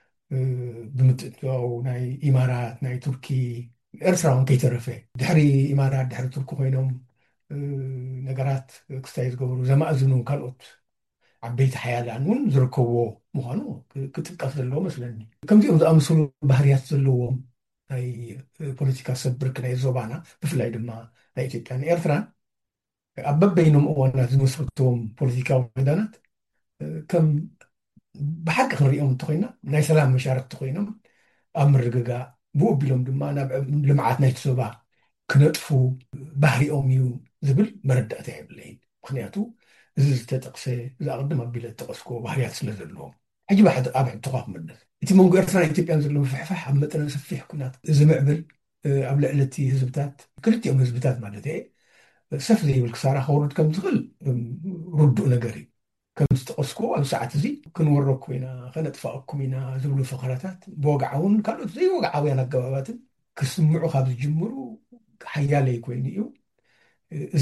ብምትእትታው ናይ ኢማራት ናይ ቱርኪ ኤርትራ እውን ከይተረፈ ድሕሪ ኢማራት ድሕሪ ቱርኪ ኮይኖም ነገራት ክስታይ ዝገብሩ ዘማእዝኑ ካልኦት ዓበይቲ ሓያላን እውን ዝርከብዎ ምዃኑ ክጥቀስ ዘለዎ መስለኒ ከምዚኦም ዝኣምሰሉ ባህርያት ዘለዎም ናይ ፖለቲካ ሰብርክ ናይ ዞባና ብፍላይ ድማ ናይ ኢትዮጵያን ኤርትራን ኣብ በበይኖም እዋናት ዝመስርትዎም ፖለቲካዊ ውሕዳናት ከም ብሓቂ ክንሪኦም እንተኮይና ናይ ሰላም መሻርክቲ ኮይኖም ኣብ ምርግጋእ ብኡ ኣቢሎም ድማ ናብ ልምዓት ናይቲ ዞባ ክነጥፉ ባህሪኦም እዩ ዝብል መረዳእታ የብለይን ምክንያቱ እዚ ዝተጠቕሰ ዝኣቅድም ኣቢለ ዝጠቐስኮ ባህርያት ስለ ዘለዎም ሕጂ ኣብ ሕቶኻ ክምለስ እቲ መንጎ ኤርትራን ኢትዮጵያን ዘሎ ምፍሕፋሕ ኣብ መጠነ ሰፊሕ ኩናት ዝምዕብል ኣብ ልዕሊ እቲ ህዝብታት ክልቲኦም ህዝብታት ማለት እየ ሰፍ ዘይብል ክሳራ ከውርድ ከም ዝኽእል ርዱእ ነገር እዩ ከም ዝጠቐስኮ ኣብ ሰዓት እዚ ክንወረኩም ኢና ከነጥፋኣኩም ኢና ዝብሉ ፈኸራታት ብወግዓውን ካልኦት ዘይወግዓውያን ኣገባባትን ክስምዑ ካብ ዝጅምሩ ሓያለ ኮይኑ እዩ እዚ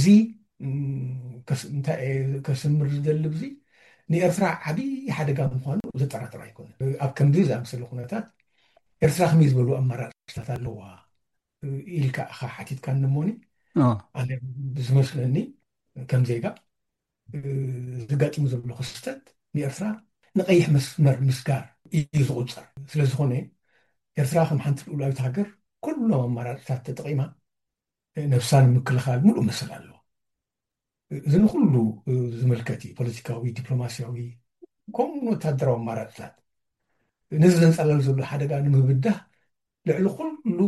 እንታይ ከስምር ዝደሊ ብዚ ንኤርትራ ዓብዪ ሓደጋ ምኳኑ ዘጠራጥር ኣይኮነ ኣብ ከምዚ ዝኣምሰለ ኩነታት ኤርትራ ከመይ ዝበሉ ኣማራፅታት ኣለዋ ኢልካ ኢኻ ሓቲትካ ንሞኒ ኣነ ብዝመስለኒ ከም ዜጋ ዝጋጢሙ ዘሎ ክስተት ንኤርትራ ንቀይሕ መስመር ምስጋር እዩ ዝቁፀር ስለዝኾነ ኤርትራ ከም ሓንቲ ልኡላዊት ሃገር ኩሎም ኣማራፅታት ተጠቂማ ነብሳን ምክልኻል ሙሉእ መሰል ኣለዎ እዚ ንኩሉ ዝምልከት እዩ ፖለቲካዊ ዲፕሎማስያዊ ከምኡ ወታደራዊ ኣማራፅታት ነዚ ዘንፀላሉ ዘሎ ሓደጋ ንምብዳህ ልዕሊ ኩሉ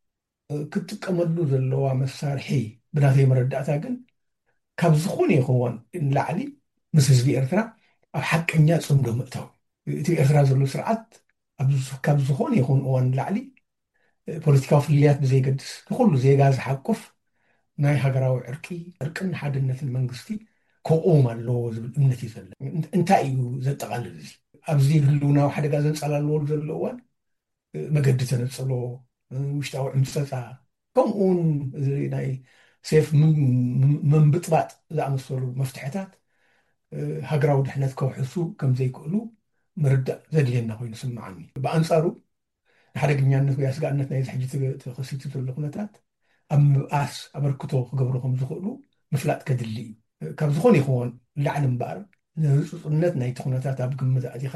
ክትጥቀመሉ ዘለዋ መሳርሒ ብናተይ መረዳእታ ግን ካብ ዝኾነ ይኸውን ንላዕሊ ምስ ህዝቢ ኤርትራ ኣብ ሓቀኛ ፅምዶ ምእታው እቲ ኤርትራ ዘሎ ስርዓት ካብ ዝኾነ ይኹን እዋን ንላዕሊ ፖለቲካዊ ፍልያት ብዘይገድስ ንኩሉ ዜጋ ዝሓቁፍ ናይ ሃገራዊ ዕርቂ ዕርቅን ሓድነትን መንግስቲ ከቆም ኣለዎ ዝብል እምነት እዩ ዘሎ እንታይ እዩ ዘጠቃልል እዚ ኣብዚ ህልውናዊ ሓደጋ ዘንፀላልዎ ዘሎ እዋን መገዲ ተነፅሎ ውሽጣዊ ዕምፀፃ ከምኡውን ናይ ሴፍ መንብጥባጥ ዝኣመሰሉ መፍትሕታት ሃገራዊ ድሕነት ከውሕሱ ከም ዘይክእሉ ምርዳእ ዘድልየና ኮይኑ ስማዓኒ ብኣንፃሩ ንሓደገኛነት ወይ ኣስጋእነት ናይ ዝሕጂ ተኸሲቱ ዘሎ ኩነታት ኣብ ምብኣስ ኣበርክቶ ክገብሩ ከም ዝኽእሉ ምፍላጥ ከድሊ እዩ ካብ ዝኾነ ይኸውን ላዕሊ እምበኣር ንህፁፅነት ናይቲ ኩነታት ኣብ ግምት ኣእቲኻ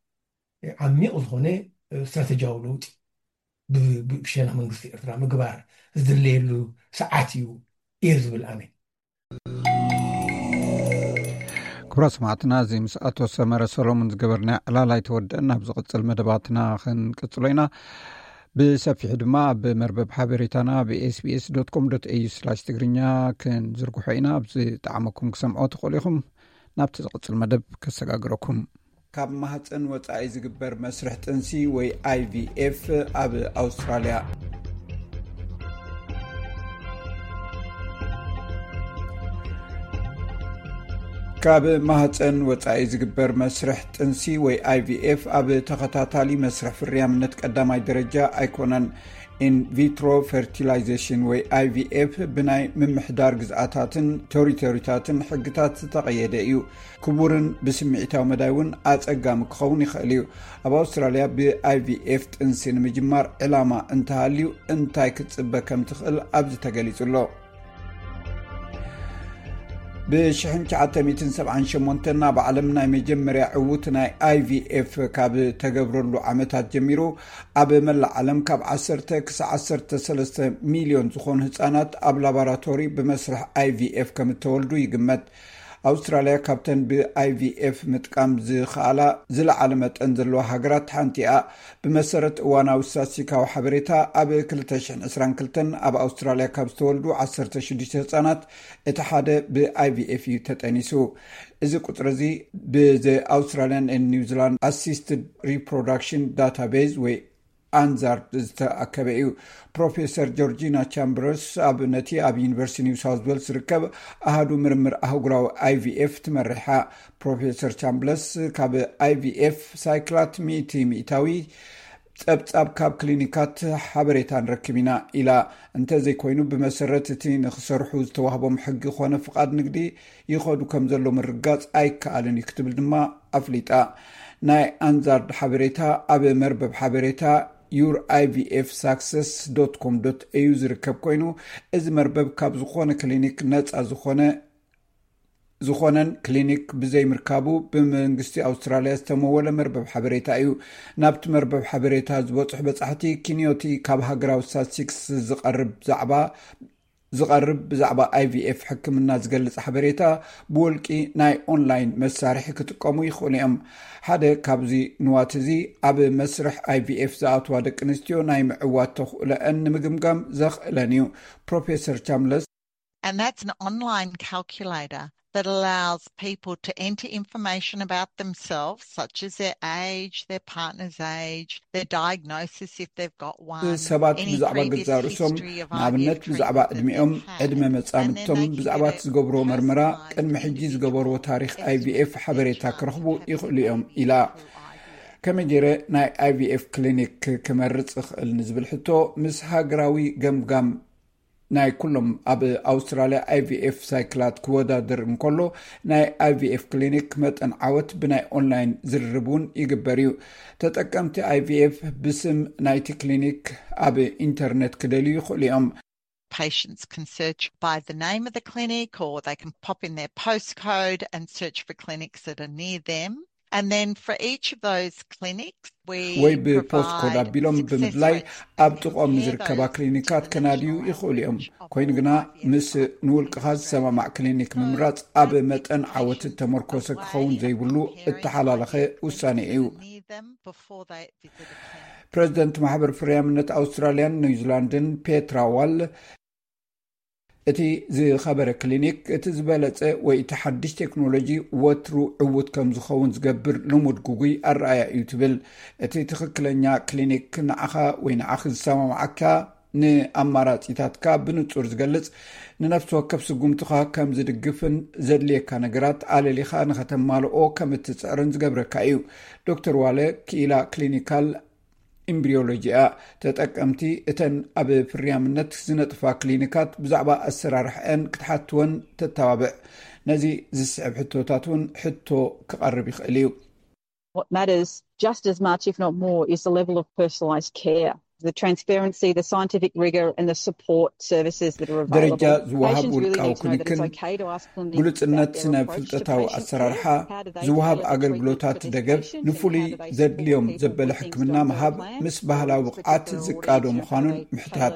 ዓሚቕ ዝኾነ እስትራቴጂያዊ ለውጢ ብሸነ መንግስቲ ኤርትራ ምግባር ዝድለየሉ ሰዓት እዩ እየ ዝብል ኣነ ክብራ ሰማዕትና እዚ ምስ ኣቶ ሰመረ ሰሎሞን ዝገበርና ዕላላይ ተወድአና ኣብ ዝቕፅል መደባትና ክንቅፅሎ ኢና ብሰፊሑ ድማ ብመርበብ ሓበሬታና ብኤስቢኤስ ዶት ኮም ዶት ኤዩ ስላሽ ትግርኛ ክንዝርግሖ ኢና ኣብዚ ጣዕመኩም ክሰምዖ ትኽእሉ ኢኹም ናብቲ ዝቕፅል መደብ ከሰጋግረኩም ካብ ማህፀን ወፃኢ ዝግበር መስርሕ ጥንሲ ወይ ኣይቪኤፍ ኣብ ኣውስትራልያ ካብ ማህፀን ወፃኢ ዝግበር መስርሕ ጥንሲ ወይ ኣይቪኤፍ ኣብ ተኸታታሊ መስርሕ ፍርያምነት ቀዳማይ ደረጃ ኣይኮነን ኢንቪትሮ ፈርቲላይዜሽን ወይ ኣይቪኤፍ ብናይ ምምሕዳር ግዝኣታትን ቴሪቶሪታትን ሕግታት ዝተቐየደ እዩ ክቡርን ብስምዒታዊ መዳይ እውን ኣፀጋሚ ክኸውን ይኽእል እዩ ኣብ ኣውስትራልያ ብኣይቪኤፍ ጥንሲ ንምጅማር ዕላማ እንተሃልዩ እንታይ ክትፅበ ከም ትኽእል ኣብዚ ተገሊጹሎ ብሽሕን ትሽዓተ ሚእትን ሰብዓን ሸሞንተ ናብ ዓለም ናይ መጀመርያ ዕዉት ናይ ኣይቪኤፍ ካብ ተገብረሉ ዓመታት ጀሚሩ ኣብ መላእ ዓለም ካብ ዓሰርተ ክሳብ ዓሰርተ ሰለስተ ሚልዮን ዝኾኑ ህፃናት ኣብ ላቦራቶሪ ብመስርሕ ኣይቪኤፍ ከም እተወልዱ ይግመት ኣውስትራልያ ካብተን ብኣይቪኤፍ ምጥቃም ዝኸኣላ ዝለዓለ መጠን ዘለዋ ሃገራት ሓንቲ እያ ብመሰረት እዋናዊ ስታቲስቲካዊ ሓበሬታ ኣብ ክልተ ሽሕን ዕስራን ክልተን ኣብ ኣውስትራልያ ካብ ዝተወልዱ ዓሰርተ ሽዱሽተ ህፃናት እቲ ሓደ ብኣይቪኤፍ እዩ ተጠኒሱ እዚ ቁፅሪ እዚ ብዘ ኣውስትራልያን ኒውዚላንድ ኣሲስትድ ሪፕሮዳክሽን ዳታቤዝ ወይ ኣንዛርድ ዝተኣከበ እዩ ፕሮፌሰር ጆርጂና ቻምበርስ ኣብ ነቲ ኣብ ዩኒቨርሲቲ ኒው ሳውት ዌልስ ዝርከብ ኣሃዱ ምርምር ኣህጉራዊ ኣይቪኤፍ ትመርሓ ፕሮፌሰር ቻምበርስ ካብ ኣይቪኤፍ ሳይክላት ሚእቲ ሚእታዊ ፀብፃብ ካብ ክሊኒካት ሓበሬታ ንረክብ ኢና ኢላ እንተዘይኮይኑ ብመሰረት እቲ ንክሰርሑ ዝተዋህቦም ሕጊ ኮነ ፍቃድ ንግዲ ይኸዱ ከም ዘሎ ምርጋፅ ኣይከኣልን እዩ ክትብል ድማ ኣፍሊጣ ናይ ኣንዛርድ ሓበሬታ ኣብ መርበብ ሓበሬታ your i v f success dot com dot a u ዝርከብ ኮይኑ እዚ መርበብ ካብ ዝኾነ ክሊኒክ ነፃ ዝኾነ ዝኾነን ክሊኒክ ብዘይ ምርካቡ ብመንግስቲ ኣውስትራልያ ዝተመወለ መርበብ ሓበሬታ እዩ ናብቲ መርበብ ሓበሬታ ዝበፅሑ በጻሕቲ ኪኒዮቲ ካብ ሃገራዊ ስታቲስቲክስ ዝቐርብ ዛዕባ ዝቐርብ ብዛዕባ i v f ሕክምና ዝገልጽ ሓበሬታ ብወልቂ ናይ ኦንላይን መሳርሒ ክጥቀሙ ይኽእሉ እዮም ሓደ ካብዚ ንዋት እዚ ኣብ መስርሕ i v f ዝኣትዋ ደቂ ኣንስትዮ ናይ ምዕዋት ተኽእሎአን ንምግምጋም ዘኽእለን እዩ ፕሮፌሰር ቻምለስ And that's an online calculator that allows people to enter information about themselves, such as their age, their partner's age, their diagnosis if they've got one, any previous history of I V F treatment ዕድሚኦም ዕድመ መጻምድቶም ብዛዕባ ዝገብሮ መርመራ ቅድሚ ሕጂ ዝገበርዎ ታሪኽ i v f ሓበሬታ ክረኽቡ ይኽእሉ እዮም ኢላ ከመይ ገይረ ናይ i v f ክሊኒክ ክመርጽ ይኽእል ንዝብል ሕቶ ምስ ሃገራዊ ገምጋም ናይ ኩሎም ኣብ ኣውስትራልያ i v f ሳይክላት ክወዳደር እንከሎ ናይ i v f ክሊኒክ መጠን ዓወት ብናይ ኦንላይን ዝርርቡን ይግበር እዩ ተጠቀምቲ i v f ብስም ናይቲ ክሊኒክ ኣብ ኢንተርኔት ክደልዩ ይኽእሉ እዮም Patients can search by the name of the clinic or they can pop in their postcode and search for clinics that are near them. And then for each of those clinics, we ወይ ብፖስትኮድ ኣቢሎም ብምድላይ ኣብ ጥቕኦም ዝርከባ ክሊኒካት ከናድዩ ይኽእሉ እዮም ኮይኑ ግና ምስ ንውልቅኻ ዝሰማማዕ ክሊኒክ ምምራፅ ኣብ መጠን ዓወት ተመርኮሰ ክኸውን ዘይብሉ እተሓላለኸ ውሳኔ እዩ ፕሬዚደንት ማሕበር ፍርያምነት ኣውስትራልያን ኒውዚላንድን ፔትራ ዋል እቲ ዝኸበረ ክሊኒክ እቲ ዝበለጸ ወይ እቲ ሓድሽ ቴክኖሎጂ ወትሩ ዕውት ከም ዝኸውን ዝገብር ልሙድ ጉጉይ ኣረኣያ እዩ ትብል እቲ ትኽክለኛ ክሊኒክ ንዓኻ ወይ ንዓኺ ዝሰማማዓካ ንኣማራጺታትካ ብንጹር ዝገልጽ ንነፍሲ ወከፍ ስጉምትኻ ከም ዝድግፍን ዘድልየካ ነገራት ኣለሊኻ ንኸተማልኦ ከም እትፅዕርን ዝገብረካ እዩ ዶክተር ዋለ ክኢላ ክሊኒካል ኢምብሪዮሎጂያ ተጠቀምቲ እተን ኣብ ፍርያምነት ዝነጥፋ ክሊኒካት ብዛዕባ ኣሰራርሐን ክትሓትወን ተተባብዕ ነዚ ዝስዕብ ሕቶታት እውን ሕቶ ክቐርብ ይኽእል እዩ What matters just as much if not more is the level of personalised care the transparency the scientific rigor and the support services that are available ደረጃ ዝወሃብ ውልቃዊ ክሊኒክን ግልጽነት ስነ ፍልጠታዊ ኣሰራርሓ ዝወሃብ ኣገልግሎታት ደገፍ ንፍሉይ ዘድልዮም ዘበለ ሕክምና ምሃብ ምስ ባህላዊ ብቕዓት ዝቃዶ ምዃኑን ምሕታት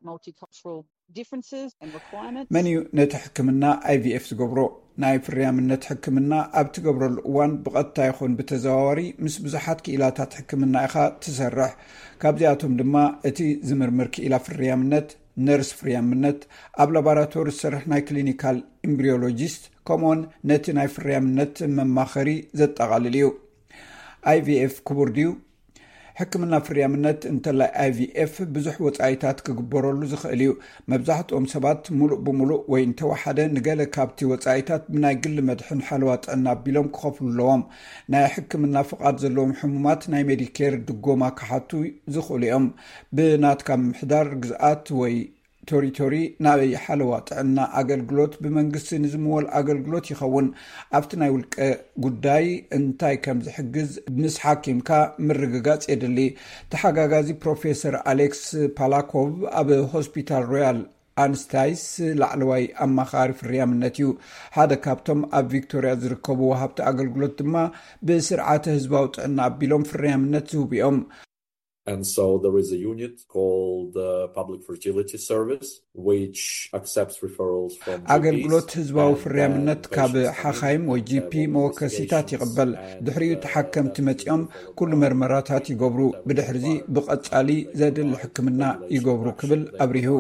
መን እዩ ነቲ ሕክምና i v f ዝገብሮ ናይ ፍርያምነት ሕክምና ኣብ ትገብረሉ እዋን ብቐጥታ ይኹን ብተዘዋዋሪ ምስ ብዙሓት ክኢላታት ሕክምና ኢኻ ትሰርሕ ካብዚኣቶም ድማ እቲ ዝምርምር ክኢላ ፍርያምነት ነርስ ፍርያምነት ኣብ ላቦራቶሪ ዝሰርሕ ናይ ክሊኒካል ኢምብሪዮሎጂስት ከምኡውን ነቲ ናይ ፍርያምነት መማኸሪ ዘጠቓልል እዩ i v f ክቡር ድዩ ሕክምና ፍርያምነት እንተላይ i v f ብዙሕ ወጻኢታት ክግበረሉ ዝኽእል እዩ መብዛሕትኦም ሰባት ሙሉእ ብሙሉእ ወይ እንተወሓደ ንገለ ካብቲ ወጻኢታት ብናይ ግሊ መድሕን ሓለዋ ጥዕና ኣቢሎም ክኸፍሉ ኣለዎም ናይ ሕክምና ፍቓድ ዘለዎም ሕሙማት ናይ ሜዲኬር ድጎማ ክሓቱ ዝኽእሉ እዮም ብናትካ ምምሕዳር ግዝኣት ወይ ቶሪቶሪ ናበይ ሓለዋ ጥዕና ኣገልግሎት ብመንግስቲ ንዝምወል ኣገልግሎት ይኸውን ኣብቲ ናይ ውልቀ ጉዳይ እንታይ ከም ዝሕግዝ ምስ ሓኪምካ ምርግጋጽ የድሊ ተሓጋጋዚ ፕሮፌሰር ኣሌክስ ፓላኮቭ ኣብ ሆስፒታል ሮያል ኣንስታይስ ላዕለዋይ ኣማኻሪ ፍርያምነት እዩ ሓደ ካብቶም ኣብ ቪክቶርያ ዝርከቡ ወሃብቲ ኣገልግሎት ድማ ብስርዓተ ህዝባዊ ጥዕና ኣቢሎም ፍርያምነት ዝህቡ እዮም And so there is a unit called the Public Fertility Service, which accepts referrals from G Ps. አገልግሎት ህዝባዊ ፍርያምነት ካብ ሓኻይም ወይ G P መወከሲታት ይቕበል ድሕሪኡ ተሓከምቲ መጽኦም ኩሉ መርመራታት ይገብሩ ብድሕሪዚ ብቐጻሊ ዘድል ሕክምና ይገብሩ ክብል ኣብሪሁ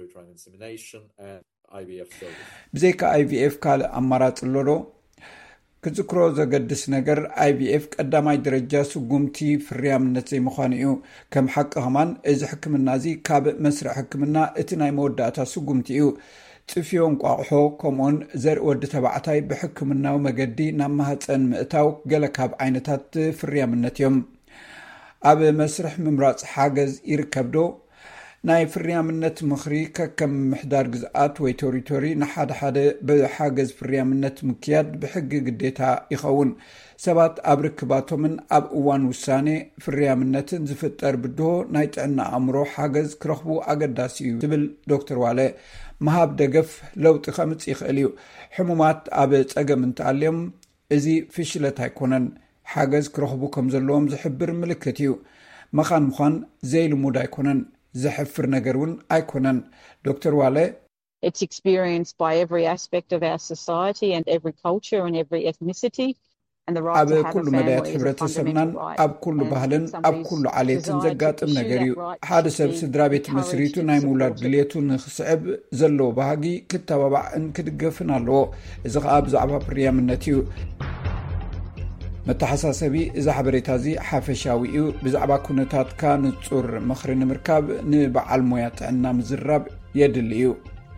ብዘይካ i v f ካልእ ኣማራጽ ኣለዶ ክዝክሮ ዘገድስ ነገር i v f ቀዳማይ ደረጃ ስጉምቲ ፍርያምነት ዘይምዃኑ እዩ ከም ሓቂ ኸማን እዚ ሕክምና እዚ ካብ መስርዕ ሕክምና እቲ ናይ መወዳእታ ስጉምቲ እዩ ጽፍዮን ቋቑሖ ከምኡን ዘርኢ ወዲ ተባዕታይ ብሕክምናዊ መገዲ ናብ ማህፀን ምእታው ገለ ካብ ዓይነታት ፍርያምነት እዮም ኣብ መስርሕ ምምራጽ ሓገዝ ይርከብ ዶ ናይ ፍርያምነት ምኽሪ ከከም ምሕዳር ግዝኣት ወይ ቴሪቶሪ ንሓደ ሓደ ብሓገዝ ፍርያምነት ምክያድ ብሕጊ ግዴታ ይኸውን ሰባት ኣብ ርክባቶምን ኣብ እዋን ውሳኔ ፍርያምነትን ዝፍጠር ብድሆ ናይ ጥዕና ኣእምሮ ሓገዝ ክረኽቡ ኣገዳሲ እዩ ዝብል ዶክተር ዋለ መሃብ ደገፍ ለውጢ ከምጽእ ይኽእል እዩ ሕሙማት ኣብ ጸገም እንተኣልዮም እዚ ፍሽለት ኣይኮነን ሓገዝ ክረኽቡ ከም ዘለዎም ዝሕብር ምልክት እዩ መኻን ምዃን ዘይልሙድ ኣይኮነን ዝሕፍር ነገር እውን ኣይኮነን ዶክተር ዋለ It's experienced by every aspect of our society and every culture and every ethnicity. ኣብ ኩሉ መዳያት ሕብረተሰብናን ኣብ ኩሉ ባህልን ኣብ ኩሉ ዓሌትን ዘጋጥም ነገር እዩ ሓደ ሰብ ስድራ ቤት መስሪቱ ናይ ምውላድ ድሌቱ ንኽስዕብ ዘለዎ ባህጊ ክተባባዕን ክድገፍን ኣለዎ እዚ ከዓ ብዛዕባ ፍርያምነት እዩ መተሓሳሰቢ እዚ ሓበሬታ እዚ ሓፈሻዊ እዩ ብዛዕባ ኩነታትካ ንጹር ምኽሪ ንምርካብ ንበዓል ሞያ ጥዕና ምዝራብ የድሊ እዩ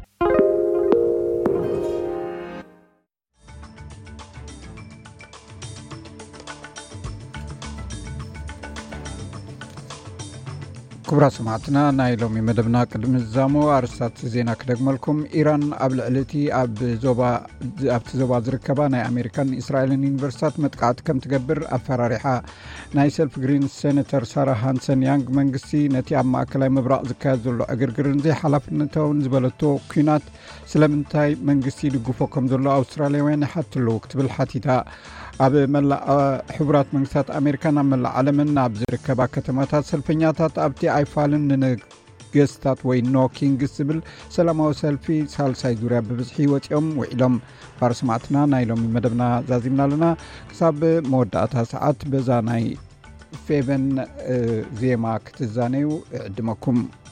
كبرى سمعتنا نايلوم مدبنا قدم الزامو أرسات زينا كدقملكم إيران قبل علتي أب زوبا أب زوبا زركبا ناي أمريكان إسرائيل يونيفرسيتات متقعد كم تقبر أفراريحة ناي سيلف جرين سيناتر سارة هانسن يانج منغسي نتي أب ماكلاي مبراق زكازولو أقرقرن زي حلفنتو نزبلتو كينات سلامنتاي منغسي لقفوكم دولو أستراليا وين حتى الوقت بالحتيتا أب ملا حبرات منغسات أمريكان ملا عالمنا أب زركبا كتماتات سلفنياتات أبتي አይፋልን ንገስታት ወይ ኖኪንግ ስብል ሰላማዊ ሰልፊ ሳልሳይ ዙርያ ብብዝሒ ወጪኦም ውዒሎም ፋርስማዕትና ናይሎም መደብና ዛዚምናልና ክሳብ መወዳእታ ሰዓት በዛ ናይ ፌቨን ዜማ ክትዛነዩ ዕድመኩም